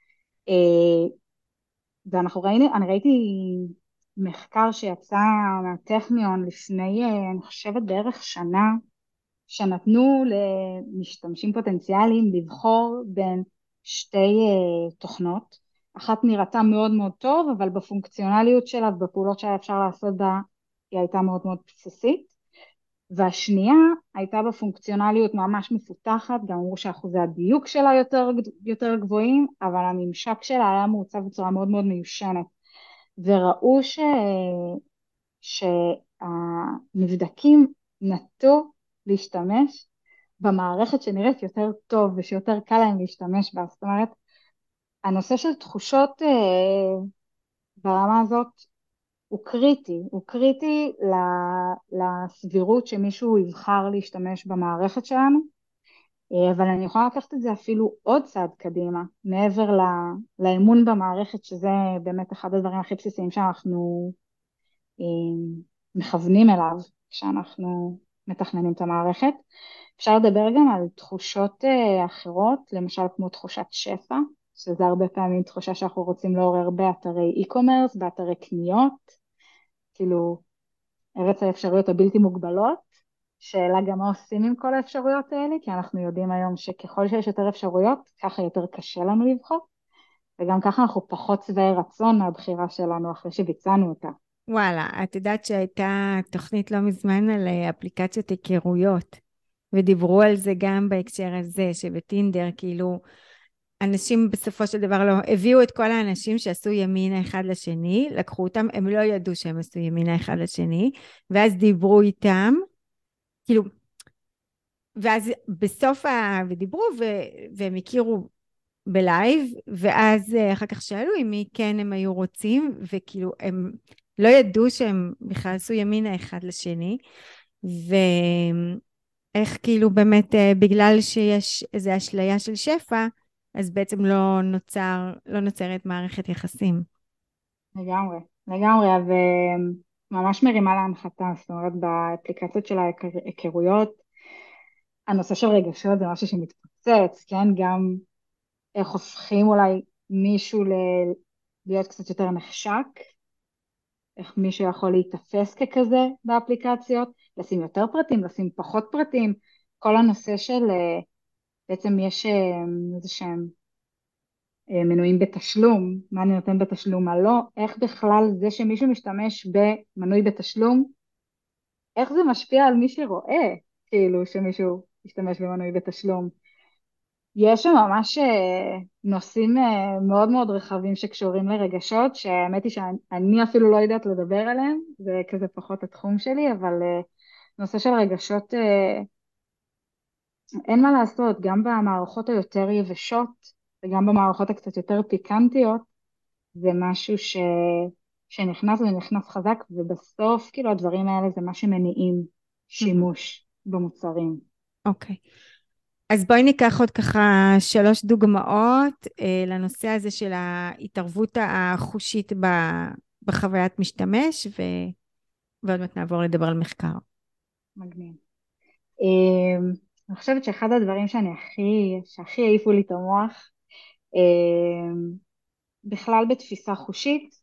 [SPEAKER 2] אני ראיתי מחקר שיצא מהטכניון לפני, אני חושבת בערך שנה, שנתנו למשתמשים פוטנציאליים לבחור בין 2 תוכנות. אחת נראתה מאוד מאוד טוב, אבל בפונקציונליות שלה ובפעולות שהיה אפשר לעשות בה, היא הייתה מאוד מאוד בסיסית. והשנייה הייתה בפונקציונליות ממש מפותחת, גם אמרו שאחוזי הדיוק שלה יותר גבוהים, אבל הממשק שלה היה מעוצב בצורה מאוד מאוד מיושנת. וראו שהנבדקים נטו להשתמש במערכת שנראית יותר טוב ושיותר קל להם להשתמש בה. זאת אומרת, הנושא של תחושות ברמה הזאת הוא קריטי לסבירות שמישהו יבחר להשתמש במערכת שלנו, אבל אני יכולה לקחת את זה אפילו עוד צעד קדימה, מעבר לאמון במערכת, שזה באמת אחד הדברים הכי בסיסיים שאנחנו מכוונים אליו כשאנחנו מתכננים את המערכת. אפשר לדבר גם על תחושות אחרות, למשל כמו תחושת שפע, שזה הרבה פעמים תחושה שאנחנו רוצים לעורר באתרי e-commerce, באתרי קניות, כאילו ארץ האפשרויות הבלתי מוגבלות, שאלה גם מה עושים עם כל האפשרויות האלה, כי אנחנו יודעים היום שככל שיש יותר אפשרויות, ככה יותר קשה לנו לבחור, וגם ככה אנחנו פחות שבעי רצון מהבחירה שלנו אחרי שביצענו אותה.
[SPEAKER 1] וואלה, את יודעת שהייתה תוכנית לא מזמן על אפליקציות היכרויות, ודיברו על זה גם בהקשר הזה, שבטינדר כאילו אנשים בסופו של דבר לא, הביאו את כל האנשים שעשו ימין האחד לשני, לקחו אותם, הם לא ידעו שהם עשו ימין האחד לשני, ואז דיברו איתם, כאילו, ואז בסוף ודיברו והם הכירו בלייב, ואז אחר כך שאלו אם מי כן הם היו רוצים, וכאילו הם לא ידעו שהם בכלל עשו ימינה אחד לשני, ואיך כאילו באמת בגלל שיש איזו אשליה של שפע, אז בעצם לא נוצרת מערכת יחסים.
[SPEAKER 2] לגמרי, לגמרי, אז ממש מרימה להנחתה, זאת אומרת באפליקציות של ההיכרויות, הנושא של רגשות זה משהו שמתפוצץ, כן, גם איך הופכים אולי מישהו להיות קצת יותר נחשק, איך מישהו יכול להיתפס ככזה באפליקציות, לשים יותר פרטים, לשים פחות פרטים, כל הנושא של, בעצם יש איזה שהם מנויים בתשלום, מה אני נותן בתשלום, מה לא, איך בכלל זה שמישהו משתמש במנוי בתשלום, איך זה משפיע על מי שרואה, כאילו שמישהו משתמש במנוי בתשלום. יש שם ממש נושאים מאוד מאוד רחבים שקשורים לרגשות, שהאמת היא שאני אפילו לא יודעת לדבר עליהם, זה כזה פחות התחום שלי, אבל נושא של רגשות, אין מה לעשות, גם במערכות היותר יבשות, וגם במערכות הקצת יותר פיקנטיות, זה משהו שנכנס ונכנס חזק, ובסוף כאילו הדברים האלה זה מה שמניעים שימוש במוצרים.
[SPEAKER 1] אוקיי. אז בואי ניקח עוד ככה 3 דוגמאות לנושא הזה של ההתערבות החושית בחוויית משתמש, ועוד מעט נעבור לדבר על מחקר.
[SPEAKER 2] מגניב. אני חושבת שאחד הדברים שהכי העיפו לי את המוח, בכלל בתפיסה חושית,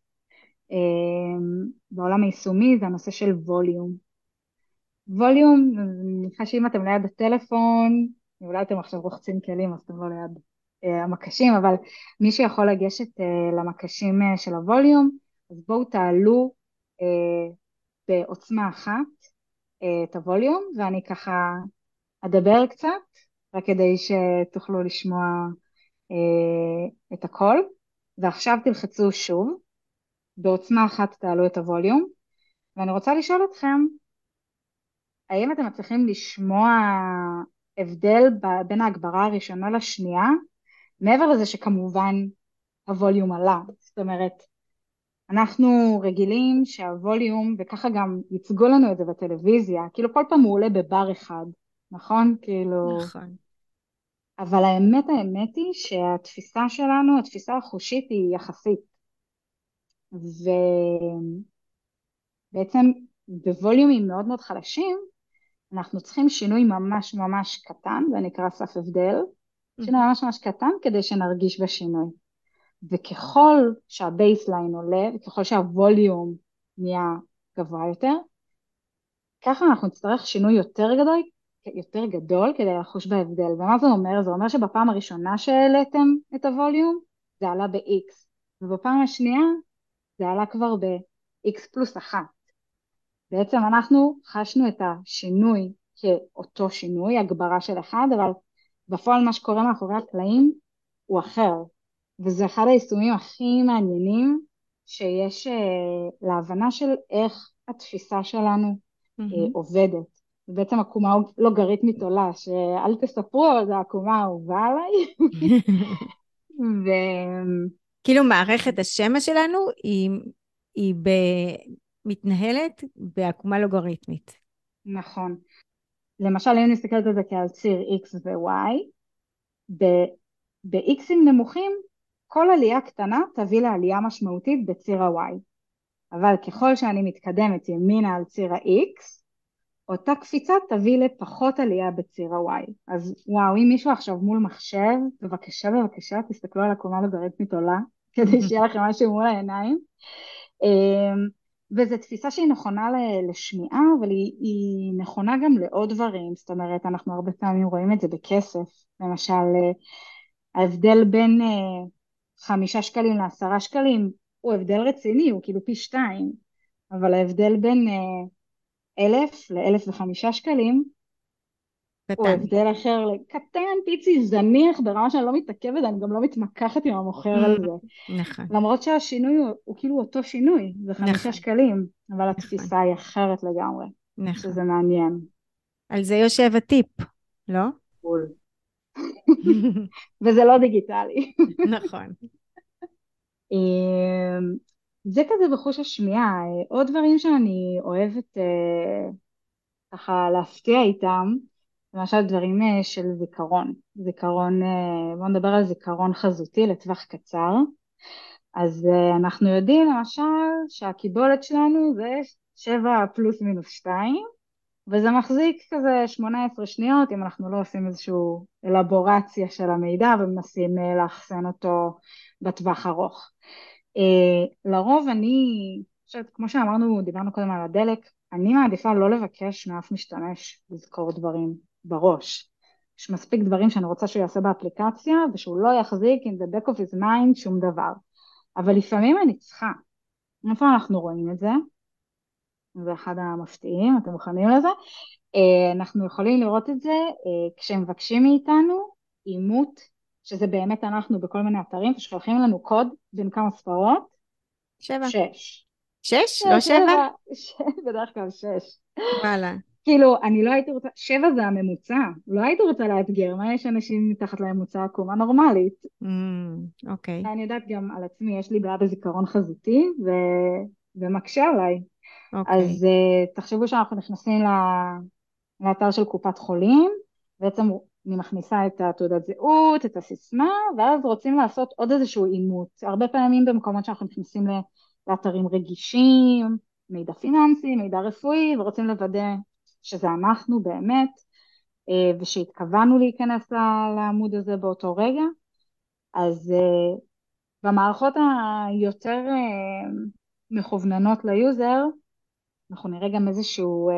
[SPEAKER 2] בעולם היישומי, זה הנושא של ווליום. ווליום, אני מניחה שאם אתם ליד הטלפון, אולי אתם עכשיו רוחצים כלים, אז אתם לא ליד המקשים, אבל מי שיכול לגשת למקשים של הווליום, אז בואו תעלו בעוצמה אחת את הווליום, ואני ככה אדבר קצת, רק כדי שתוכלו לשמוע את הכל, ועכשיו תלחצו שוב, בעוצמה אחת תעלו את הווליום, ואני רוצה לשאול אתכם, האם אתם מצליחים לשמוע הבדל בין ההגברה הראשונה לשנייה, מעבר לזה שכמובן הווליום עלה, זאת אומרת, אנחנו רגילים שהווליום, וככה גם ייצגו לנו את זה בטלוויזיה, כאילו כל פעם הוא עולה בבר אחד, נכון? כאילו...
[SPEAKER 1] נכון.
[SPEAKER 2] אבל האמת היא שהתפיסה שלנו, התפיסה החושית היא יחסית. ובעצם בווליומים מאוד מאוד חלשים, אנחנו צריכים שינוי ממש ממש קטן, זה נקרא סף הבדל, שינוי ממש ממש קטן כדי שנרגיש בשינוי. וככל שהבייסליין עולה, וככל שהווליום נהיה גבוה יותר, ככה אנחנו נצטרך שינוי יותר גדול כדי לחוש בהבדל. ומה זה אומר? זה אומר שבפעם הראשונה שהעליתם את הווליום, זה עלה ב-X, ובפעם השנייה זה עלה כבר ב-X פלוס 1. בעצם אנחנו חשנו את השינוי כאותו שינוי, הגברה של 1, אבל בפועל מה שקורה מאחורי הקלעים הוא אחר. וזה אחד היישומים הכי מעניינים שיש להבנה של איך התפיסה שלנו עובדת. זה בעצם עקומה לוגריתמית עולה, שאל תספרו, זה העקומה האהובה עליי.
[SPEAKER 1] כאילו מערכת השמע שלנו היא מתנהלת בעקומה לוגריתמית.
[SPEAKER 2] נכון. למשל, אם נסתכלת על זה כעל ציר X ו-Y, ב-X'ים נמוכים, כל עלייה קטנה תביא לעלייה משמעותית בציר ה-Y. אבל ככל שאני מתקדמת ימינה על ציר ה-X, אותה קפיצה תביא לפחות עלייה בציר ה-Y. אז וואו, אם מישהו עכשיו מול מחשב, בבקשה, תסתכלו על עקומה לוגריתמית עולה, כדי שיהיה לכם משהו מול העיניים. וזו תפיסה שהיא נכונה לשמיעה, אבל היא נכונה גם לעוד דברים. זאת אומרת, אנחנו הרבה פעמים רואים את זה בכסף. למשל, ההבדל בין 5 שקלים ל10 שקלים הוא הבדל רציני, הוא כאילו פי 2, אבל ההבדל בין 1,000 ל1,005 שקלים הוא הבדל אחר, קטן, פיצי, זניח, ברמה שאני לא מתעכבת, אני גם לא מתמקחת עם המוכר על זה.
[SPEAKER 1] נכון.
[SPEAKER 2] למרות שהשינוי הוא כאילו אותו שינוי, זה 5 שקלים, אבל התפיסה היא אחרת לגמרי, שזה מעניין.
[SPEAKER 1] על זה יושב הטיפ, לא?
[SPEAKER 2] בול. וזה לא דיגיטלי.
[SPEAKER 1] נכון.
[SPEAKER 2] זה כזה בחוש השמיעה. עוד דברים שאני אוהבת ככה להפתיע איתם, למשל דברים של זיכרון. בוא נדבר על זיכרון חזותי לטווח קצר. אז אנחנו יודעים למשל שהקיבולת שלנו זה 7 פלוס מינוס 2, וזה מחזיק כזה 18 שניות אם אנחנו לא עושים איזושהי אלבורציה של המידע ומנסים לאחסן אותו בטווח ארוך. לרוב אני חושבת, כמו שאמרנו, דיברנו קודם על הדלק, אני מעדיפה לא לבקש מאף משתמש לזכור דברים בראש. יש מספיק דברים שאני רוצה שהוא יעשה באפליקציה, ושהוא לא יחזיק in the back of his mind שום דבר. אבל לפעמים אני צריכה. איפה אנחנו רואים את זה? זה אחד המפתיעים, אתם מוכנים לזה? אנחנו יכולים לראות את זה כשהם מבקשים מאיתנו אימות, שזה באמת אנחנו בכל מיני אתרים, ושולחים לנו קוד בין כמה ספרות.
[SPEAKER 1] 7.
[SPEAKER 2] 6.
[SPEAKER 1] 6? לא 7?
[SPEAKER 2] בדרך כלל 6.
[SPEAKER 1] וואלה.
[SPEAKER 2] כאילו, אני לא הייתי רוצה, 7 זה הממוצע, לא הייתי רוצה לאתגר, מה יש אנשים מתחת לממוצע עקומה נורמלית?
[SPEAKER 1] אוקיי.
[SPEAKER 2] אני יודעת גם על עצמי, יש לי בעיה בזיכרון חזותי, ומקשה עליי.
[SPEAKER 1] אוקיי.
[SPEAKER 2] אז תחשבו שאנחנו נכנסים לאתר של קופת חולים, בעצם אני מכניסה את התעודת זהות, את הסיסמה, ואז רוצים לעשות עוד איזשהו אימות. הרבה פעמים במקומות שאנחנו נכנסים לאתרים רגישים, מידע פיננסי, מידע רפואי, ורוצים לוודא שזה אנחנו באמת, ושהתכוונו להיכנס לעמוד הזה באותו רגע. אז במערכות היותר מכווננות ליוזר, אנחנו נראה גם איזשהו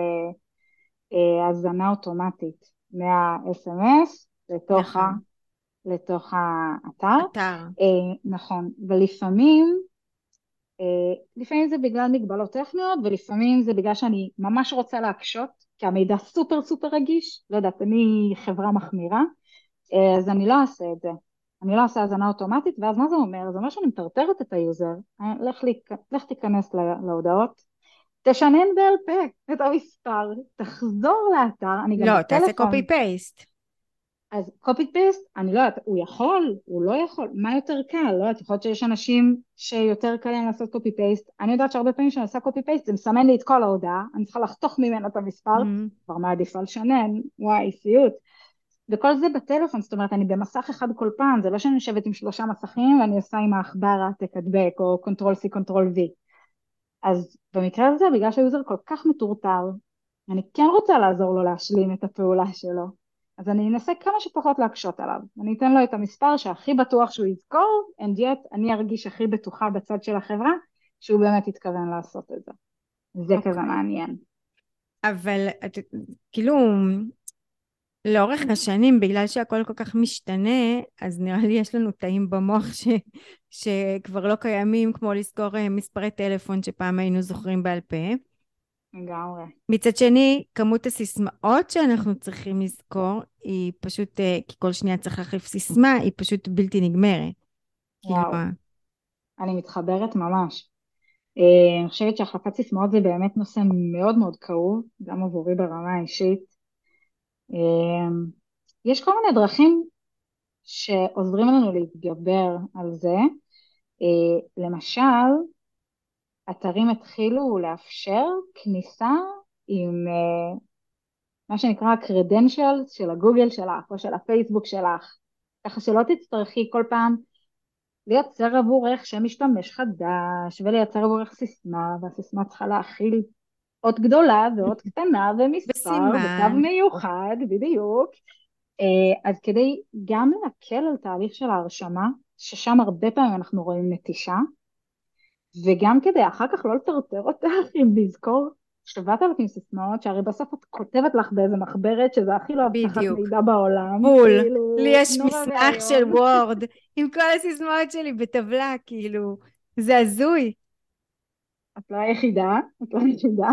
[SPEAKER 2] הזנה אוטומטית מה-SMS
[SPEAKER 1] נכון.
[SPEAKER 2] לתוך האתר.
[SPEAKER 1] אתר.
[SPEAKER 2] נכון, ולפעמים זה בגלל מגבלות טכניות, ולפעמים זה בגלל שאני ממש רוצה להקשות, כי המידע סופר סופר רגיש, לא יודעת, אני חברה מחמירה, אז אני לא אעשה את זה. אני לא אעשה הזנה אוטומטית, ואז מה זה אומר? זה אומר שאני מטרטרת את היוזר, לך תיכנס להודעות, תשנן בעל פה את המספר, תחזור לאתר, אני גם
[SPEAKER 1] לא, תעשה
[SPEAKER 2] בטלפון.
[SPEAKER 1] קופי פייסט.
[SPEAKER 2] אז קופי פייסט, אני לא יודעת, הוא יכול, הוא לא יכול, מה יותר קל? לא יודעת, יכול להיות שיש אנשים שיותר קל להם לעשות קופי פייסט, אני יודעת שהרבה פעמים שאני עושה קופי פייסט, זה מסמן לי את כל ההודעה, אני צריכה לחתוך ממנה את המספר, כבר מעדיפה לשנן, וואי, סיוט. וכל זה בטלפון, זאת אומרת, אני במסך אחד כל פעם, זה לא שאני יושבת עם 3 מסכים, ואני עושה עם העכבר העתק הדבק, או קונטרול C, קונטרול V. אז במקרה הזה, בגלל שהיוזר כל כך מטורטר, אני כן רוצה לעזור לו להשלים את הפעולה שלו. אז אני אנסה כמה שפחות להקשות עליו. אני אתן לו את המספר שהכי בטוח שהוא יזכור, and yet אני ארגיש הכי בטוחה בצד של החברה, שהוא באמת יתכוון לעשות את זה. זה כזה מעניין.
[SPEAKER 1] אבל כאילו, לאורך השנים, בגלל שהכל כל כך משתנה, אז נראה לי יש לנו תאים במוח שכבר לא קיימים, כמו לזכור מספרי טלפון שפעם היינו זוכרים בעל פה.
[SPEAKER 2] לגמרי.
[SPEAKER 1] מצד שני, כמות הסיסמאות שאנחנו צריכים לזכור, היא פשוט, כי כל שנייה צריך להחליף סיסמה, היא פשוט בלתי נגמרת.
[SPEAKER 2] וואו, אני מתחברת ממש. אני חושבת שהחלפת סיסמאות זה באמת נושא מאוד מאוד כאוב, גם עבורי ברמה האישית. יש כל מיני דרכים שעוזרים לנו להתגבר על זה. למשל, אתרים התחילו לאפשר כניסה עם מה שנקרא credentials של הגוגל שלך או של הפייסבוק שלך, ככה שלא תצטרכי כל פעם לייצר עבורך שם משתמש חדש ולייצר עבורך סיסמה, והסיסמה צריכה להכיל אות גדולה ואות קטנה ומספר וקו מיוחד, בדיוק. אז כדי גם להקל על תהליך של ההרשמה, ששם הרבה פעמים אנחנו רואים נטישה, וגם כדי אחר כך לא לטרטר אותך אם לזכור 7,000 סיסמאות, שהרי בסוף את כותבת לך באיזה מחברת שזה הכי לא הבטחת מידע בעולם.
[SPEAKER 1] בול,
[SPEAKER 2] כאילו,
[SPEAKER 1] לי יש מסמך של וורד עם כל הסיסמאות שלי בטבלה, כאילו, זה הזוי.
[SPEAKER 2] את לא היחידה, את לא היחידה.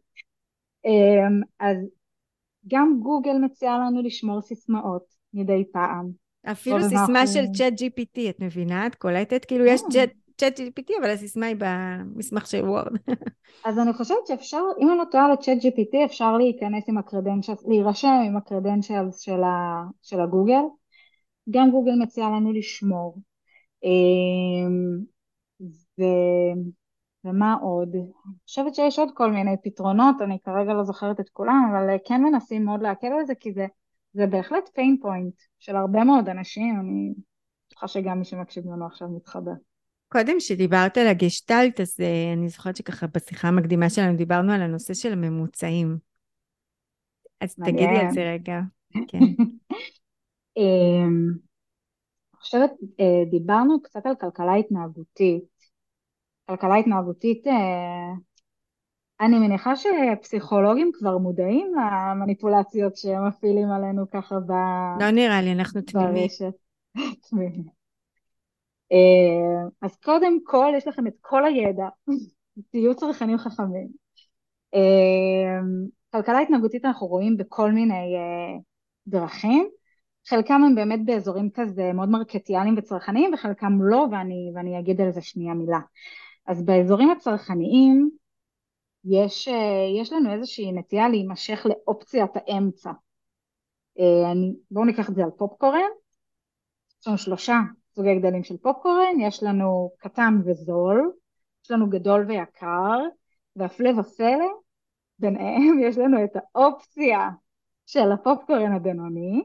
[SPEAKER 2] אז גם גוגל מציעה לנו לשמור סיסמאות מדי פעם.
[SPEAKER 1] אפילו סיסמה של צ'אט GPT, את מבינה? את קולטת? כאילו יש צ'אט GPT, אבל הסיסמה היא במסמך של וורד.
[SPEAKER 2] אז אני חושבת שאפשר, אם אני לא טועה לצ'אט GPT, אפשר להיכנס עם הקרדנשיאלס, להירשם עם הקרדנשיאלס של הגוגל, גם גוגל מציעה לנו לשמור. אמ, ו... ומה עוד? אני חושבת שיש עוד כל מיני פתרונות, אני כרגע לא זוכרת את כולם, אבל כן מנסים מאוד להקל על זה, כי זה בהחלט pain point של הרבה מאוד אנשים, אני בטוחה שגם מי שמקשיב לנו עכשיו מתחבר.
[SPEAKER 1] קודם שדיברת על הגשטלט, אז אני זוכרת שככה בשיחה המקדימה שלנו דיברנו על הנושא של הממוצעים. אז תגידי על זה
[SPEAKER 2] מעניין.
[SPEAKER 1] רגע. כן.
[SPEAKER 2] אמ, אני חושבת, דיברנו קצת על כלכלה התנהגותית. כלכלה התנהגותית, אני מניחה שפסיכולוגים כבר מודעים למניפולציות שהם מפעילים עלינו ככה
[SPEAKER 1] לא נראה לי, אנחנו תמימים.
[SPEAKER 2] ברשת. אז קודם כל יש לכם את כל הידע, תהיו צרכנים חכמים. כלכלה התנהגותית אנחנו רואים בכל מיני דרכים, חלקם הם באמת באזורים כזה מאוד מרקטיאליים וצרכניים וחלקם לא, ואני אגיד על זה שנייה מילה. אז באזורים הצרכניים יש לנו איזושהי נטייה להימשך לאופציית האמצע. בואו ניקח את זה על פופקורן, יש לנו 3 סוגי גדלים של פופקורן, יש לנו קטן וזול, יש לנו גדול ויקר, והפלא ופלא, ביניהם יש לנו את האופציה של הפופקורן הבינוני,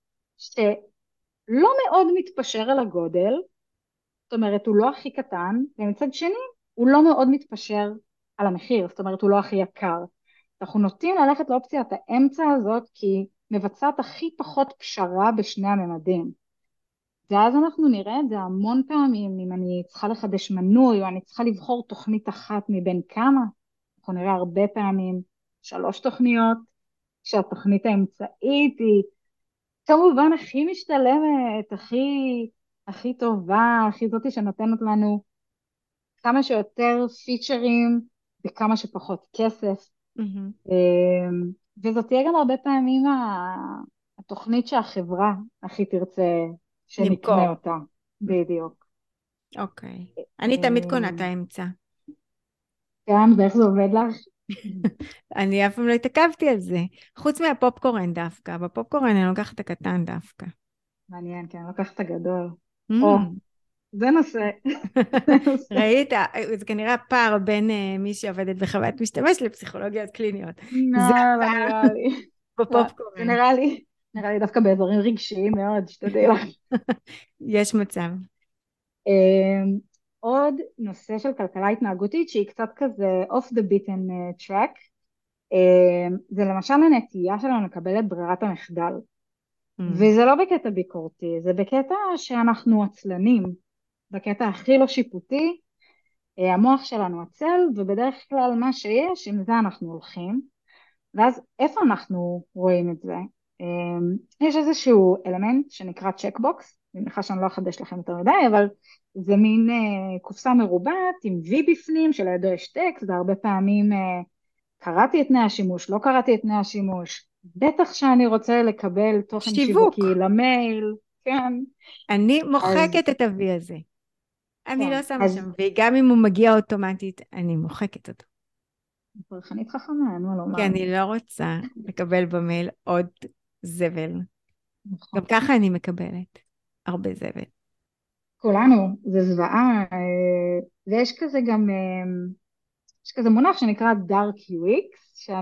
[SPEAKER 2] שלא מאוד מתפשר על הגודל, זאת אומרת הוא לא הכי קטן, ומצד שני הוא לא מאוד מתפשר על המחיר, זאת אומרת הוא לא הכי יקר. אנחנו נוטים ללכת לאופציית האמצע הזאת, כי היא מבצעת הכי פחות פשרה בשני הממדים. ואז אנחנו נראה את זה המון פעמים, אם אני צריכה לחדש מנוי, או אני צריכה לבחור תוכנית אחת מבין כמה, אנחנו נראה הרבה פעמים 3 תוכניות, שהתוכנית האמצעית היא כמובן הכי משתלמת, הכי טובה, הכי זאתי שנותנת לנו כמה שיותר פיצ'רים, וכמה שפחות כסף,
[SPEAKER 1] מהמם.
[SPEAKER 2] וזאת תהיה גם הרבה פעמים התוכנית שהחברה הכי תרצה שנקנה
[SPEAKER 1] למכור.
[SPEAKER 2] אותה, בדיוק.
[SPEAKER 1] אוקיי. אני תמיד קונה את האמצע.
[SPEAKER 2] כן, ואיך זה עובד לך?
[SPEAKER 1] אני אף פעם לא התעכבתי על זה. חוץ מהפופקורן דווקא. בפופקורן אני לוקחת את הקטן דווקא.
[SPEAKER 2] מעניין, כן, לוקח את הגדול. או,
[SPEAKER 1] Mm.
[SPEAKER 2] זה נושא. זה נושא.
[SPEAKER 1] ראית? זה כנראה פער בין מי שעובדת בחוויית משתמש לפסיכולוגיות קליניות. זה
[SPEAKER 2] לא, לא נראה לי. לא, זה
[SPEAKER 1] בפופקורן.
[SPEAKER 2] נראה לי דווקא באזורים רגשיים מאוד, שתדעי לך.
[SPEAKER 1] יש מצב.
[SPEAKER 2] עוד נושא של כלכלה התנהגותית שהיא קצת כזה off the beaten track, זה למשל הנטייה שלנו לקבל את ברירת המחדל,
[SPEAKER 1] Mm.
[SPEAKER 2] וזה לא בקטע ביקורתי, זה בקטע שאנחנו עצלנים, בקטע הכי לא שיפוטי, המוח שלנו עצל, ובדרך כלל מה שיש, עם זה אנחנו הולכים. ואז איפה אנחנו רואים את זה? יש איזשהו אלמנט שנקרא צ'קבוקס, אני מניחה שאני לא אחדש לכם יותר מדי, אבל זה מין קופסה מרובעת עם וי בפנים שלידו יש טקסט, זה הרבה פעמים קראתי את תנאי השימוש, לא קראתי את תנאי השימוש, בטח שאני רוצה לקבל תוכן שיווקי
[SPEAKER 1] שיווק.
[SPEAKER 2] למייל, כן.
[SPEAKER 1] אני
[SPEAKER 2] אז
[SPEAKER 1] מוחקת את ה-V הזה. אני
[SPEAKER 2] כן,
[SPEAKER 1] לא שמה
[SPEAKER 2] אז
[SPEAKER 1] שם V, גם אם הוא מגיע אוטומטית, אני מוחקת אותו.
[SPEAKER 2] פרחנית חכמה, אין מה
[SPEAKER 1] כי
[SPEAKER 2] לומר.
[SPEAKER 1] אני לא רוצה לקבל במייל עוד זבל.
[SPEAKER 2] נכון.
[SPEAKER 1] גם ככה אני מקבלת הרבה זבל.
[SPEAKER 2] כולנו, זה זוועה, ויש כזה גם, יש כזה מונח שנקרא Dark UX,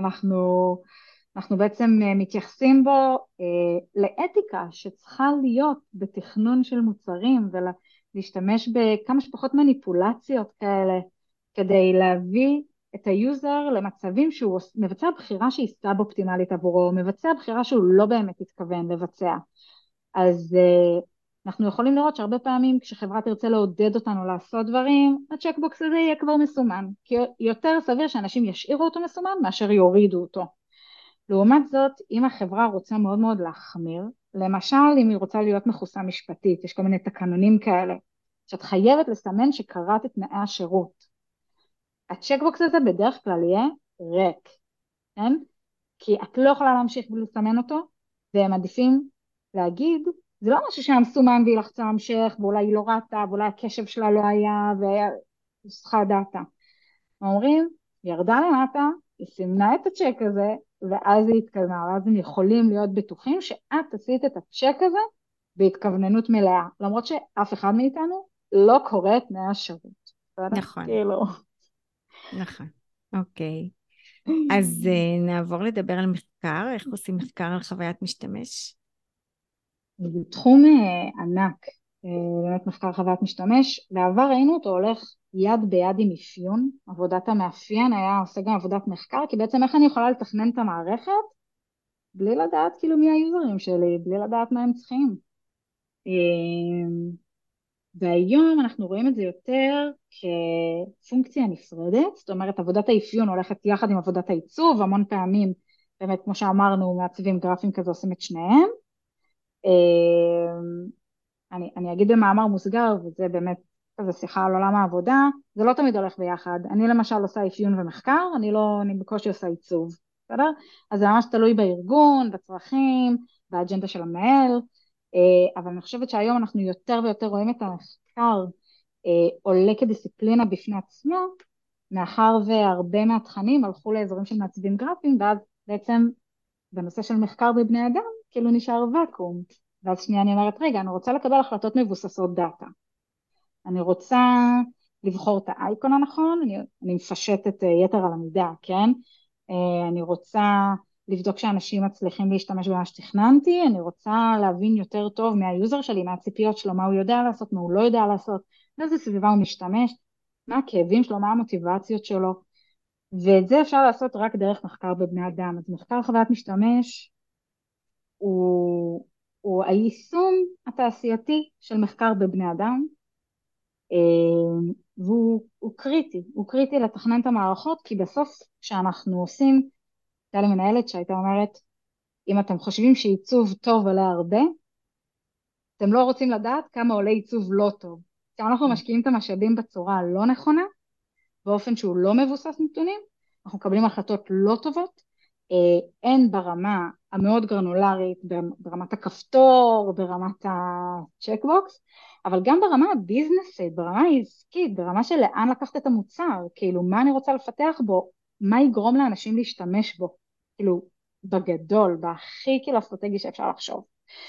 [SPEAKER 2] שאנחנו בעצם מתייחסים בו לאתיקה שצריכה להיות בתכנון של מוצרים, ולהשתמש בכמה שפחות מניפולציות כאלה, כדי להביא את היוזר למצבים שהוא מבצע בחירה שהיא סאב-אופטימלית עבורו, מבצע בחירה שהוא לא באמת התכוון לבצע. אז אנחנו יכולים לראות שהרבה פעמים כשחברה תרצה לעודד אותנו לעשות דברים, הצ'קבוקס הזה יהיה כבר מסומן, כי יותר סביר שאנשים ישאירו אותו מסומן מאשר יורידו אותו. לעומת זאת, אם החברה רוצה מאוד מאוד להחמיר, למשל אם היא רוצה להיות מכוסה משפטית, יש כל מיני תקנונים כאלה, שאת חייבת לסמן שקראת את תנאי השירות. הצ'קבוקס הזה בדרך כלל יהיה ריק, כן? כי את לא יכולה להמשיך ולסמן אותו, והם עדיפים להגיד, זה לא משהו שהיה מסומן והיא לחצה המשך, ואולי היא לא ראתה, ואולי הקשב שלה לא היה, וסחה דעתה. אומרים, ירדה למטה, היא סימנה את הצ'ק הזה, ואז היא התקדמה, ואז הם יכולים להיות בטוחים שאת עשית את הצ'ק הזה בהתכווננות מלאה, למרות שאף אחד מאיתנו לא קורא את תנאי השירות, בסדר?
[SPEAKER 1] נכון,
[SPEAKER 2] כאילו.
[SPEAKER 1] נכון. אוקיי. אז נעבור לדבר על מחקר, איך עושים מחקר על חוויית משתמש?
[SPEAKER 2] זה תחום ענק, באמת מחקר חוויית משתמש. בעבר ראינו אותו הולך יד ביד עם אפיון, עבודת המאפיין היה עושה גם עבודת מחקר, כי בעצם איך אני יכולה לתכנן את המערכת בלי לדעת כאילו מי היוזרים שלי, בלי לדעת מה הם צריכים. והיום אנחנו רואים את זה יותר כפונקציה נפרדת, זאת אומרת עבודת האפיון הולכת יחד עם עבודת העיצוב, המון פעמים באמת כמו שאמרנו מעצבים גרפים כזה עושים את שניהם. אני אגיד במאמר מוסגר, וזה באמת כזה שיחה על עולם העבודה, זה לא תמיד הולך ביחד. אני למשל עושה אפיון ומחקר, אני בקושי עושה עיצוב, בסדר? אז זה ממש תלוי בארגון, בצרכים, באג'נדה של המנהל, אבל אני חושבת שהיום אנחנו יותר ויותר רואים את המחקר עולה כדיסציפלינה בפני עצמו, מאחר והרבה מהתכנים הלכו לאזורים של מעצבים גרפיים, ואז בעצם בנושא של מחקר בבני אדם, כאילו נשאר ואקום. ואז שנייה אני אומרת, רגע, אני רוצה לקבל החלטות מבוססות דאטה. אני רוצה לבחור את האייקון הנכון, אני מפשטת יתר על המידה, כן? אני רוצה לבדוק שאנשים מצליחים להשתמש במה שתכננתי, אני רוצה להבין יותר טוב מהיוזר שלי, מהציפיות שלו, מה הוא יודע לעשות, מה הוא לא יודע לעשות, באיזה סביבה הוא משתמש, מה הכאבים שלו, מה המוטיבציות שלו, ואת זה אפשר לעשות רק דרך מחקר בבני אדם. אז מחקר חוויית משתמש הוא היישום התעשייתי של מחקר בבני אדם, והוא קריטי, הוא קריטי לתכנן את המערכות, כי בסוף כשאנחנו עושים, הייתה לי מנהלת שהייתה אומרת, אם אתם חושבים שעיצוב טוב עולה הרבה, אתם לא רוצים לדעת כמה עולה עיצוב לא טוב. כשאנחנו משקיעים את המשאבים בצורה הלא נכונה, באופן שהוא לא מבוסס נתונים, אנחנו מקבלים החלטות לא טובות, הן ברמה המאוד גרנולרית, ברמת הכפתור, ברמת הצ'קבוקס, אבל גם ברמה הביזנסית, ברמה העסקית, ברמה של לאן לקחת את המוצר, כאילו מה אני רוצה לפתח בו, מה יגרום לאנשים להשתמש בו, כאילו בגדול, בהכי כאילו אסטרטגי שאפשר לחשוב.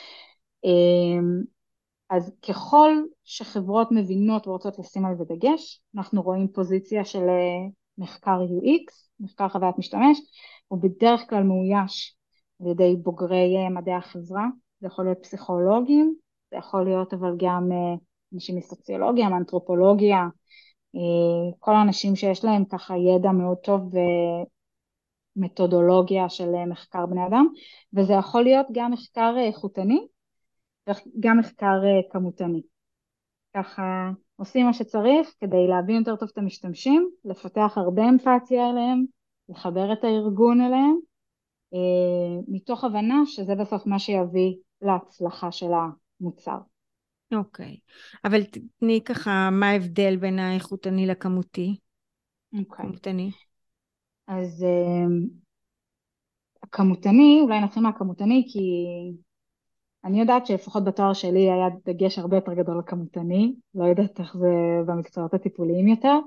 [SPEAKER 2] אז ככל שחברות מבינות ורוצות לשים על זה דגש, אנחנו רואים פוזיציה של מחקר UX, מחקר חוויית משתמש, הוא בדרך כלל מאויש על ידי בוגרי מדעי החברה, זה יכול להיות פסיכולוגים, זה יכול להיות אבל גם אנשים מסוציולוגיה, מאנתרופולוגיה, כל האנשים שיש להם ככה ידע מאוד טוב ומתודולוגיה של מחקר בני אדם, וזה יכול להיות גם מחקר איכותני, גם מחקר כמותני. ככה עושים מה שצריך כדי להבין יותר טוב את המשתמשים, לפתח הרבה אמפתיה אליהם, לחבר את הארגון אליהם, מתוך הבנה שזה בסוף מה שיביא להצלחה של המוצר.
[SPEAKER 1] אוקיי. אבל תני ככה, מה ההבדל בין האיכותני לכמותי?
[SPEAKER 2] אוקיי.
[SPEAKER 1] כמותני.
[SPEAKER 2] אז הכמותני, אולי נתחיל מהכמותני, כי אני יודעת שלפחות בתואר שלי היה דגש הרבה יותר גדול לכמותני, לא יודעת איך זה במקצועות הטיפוליים יותר.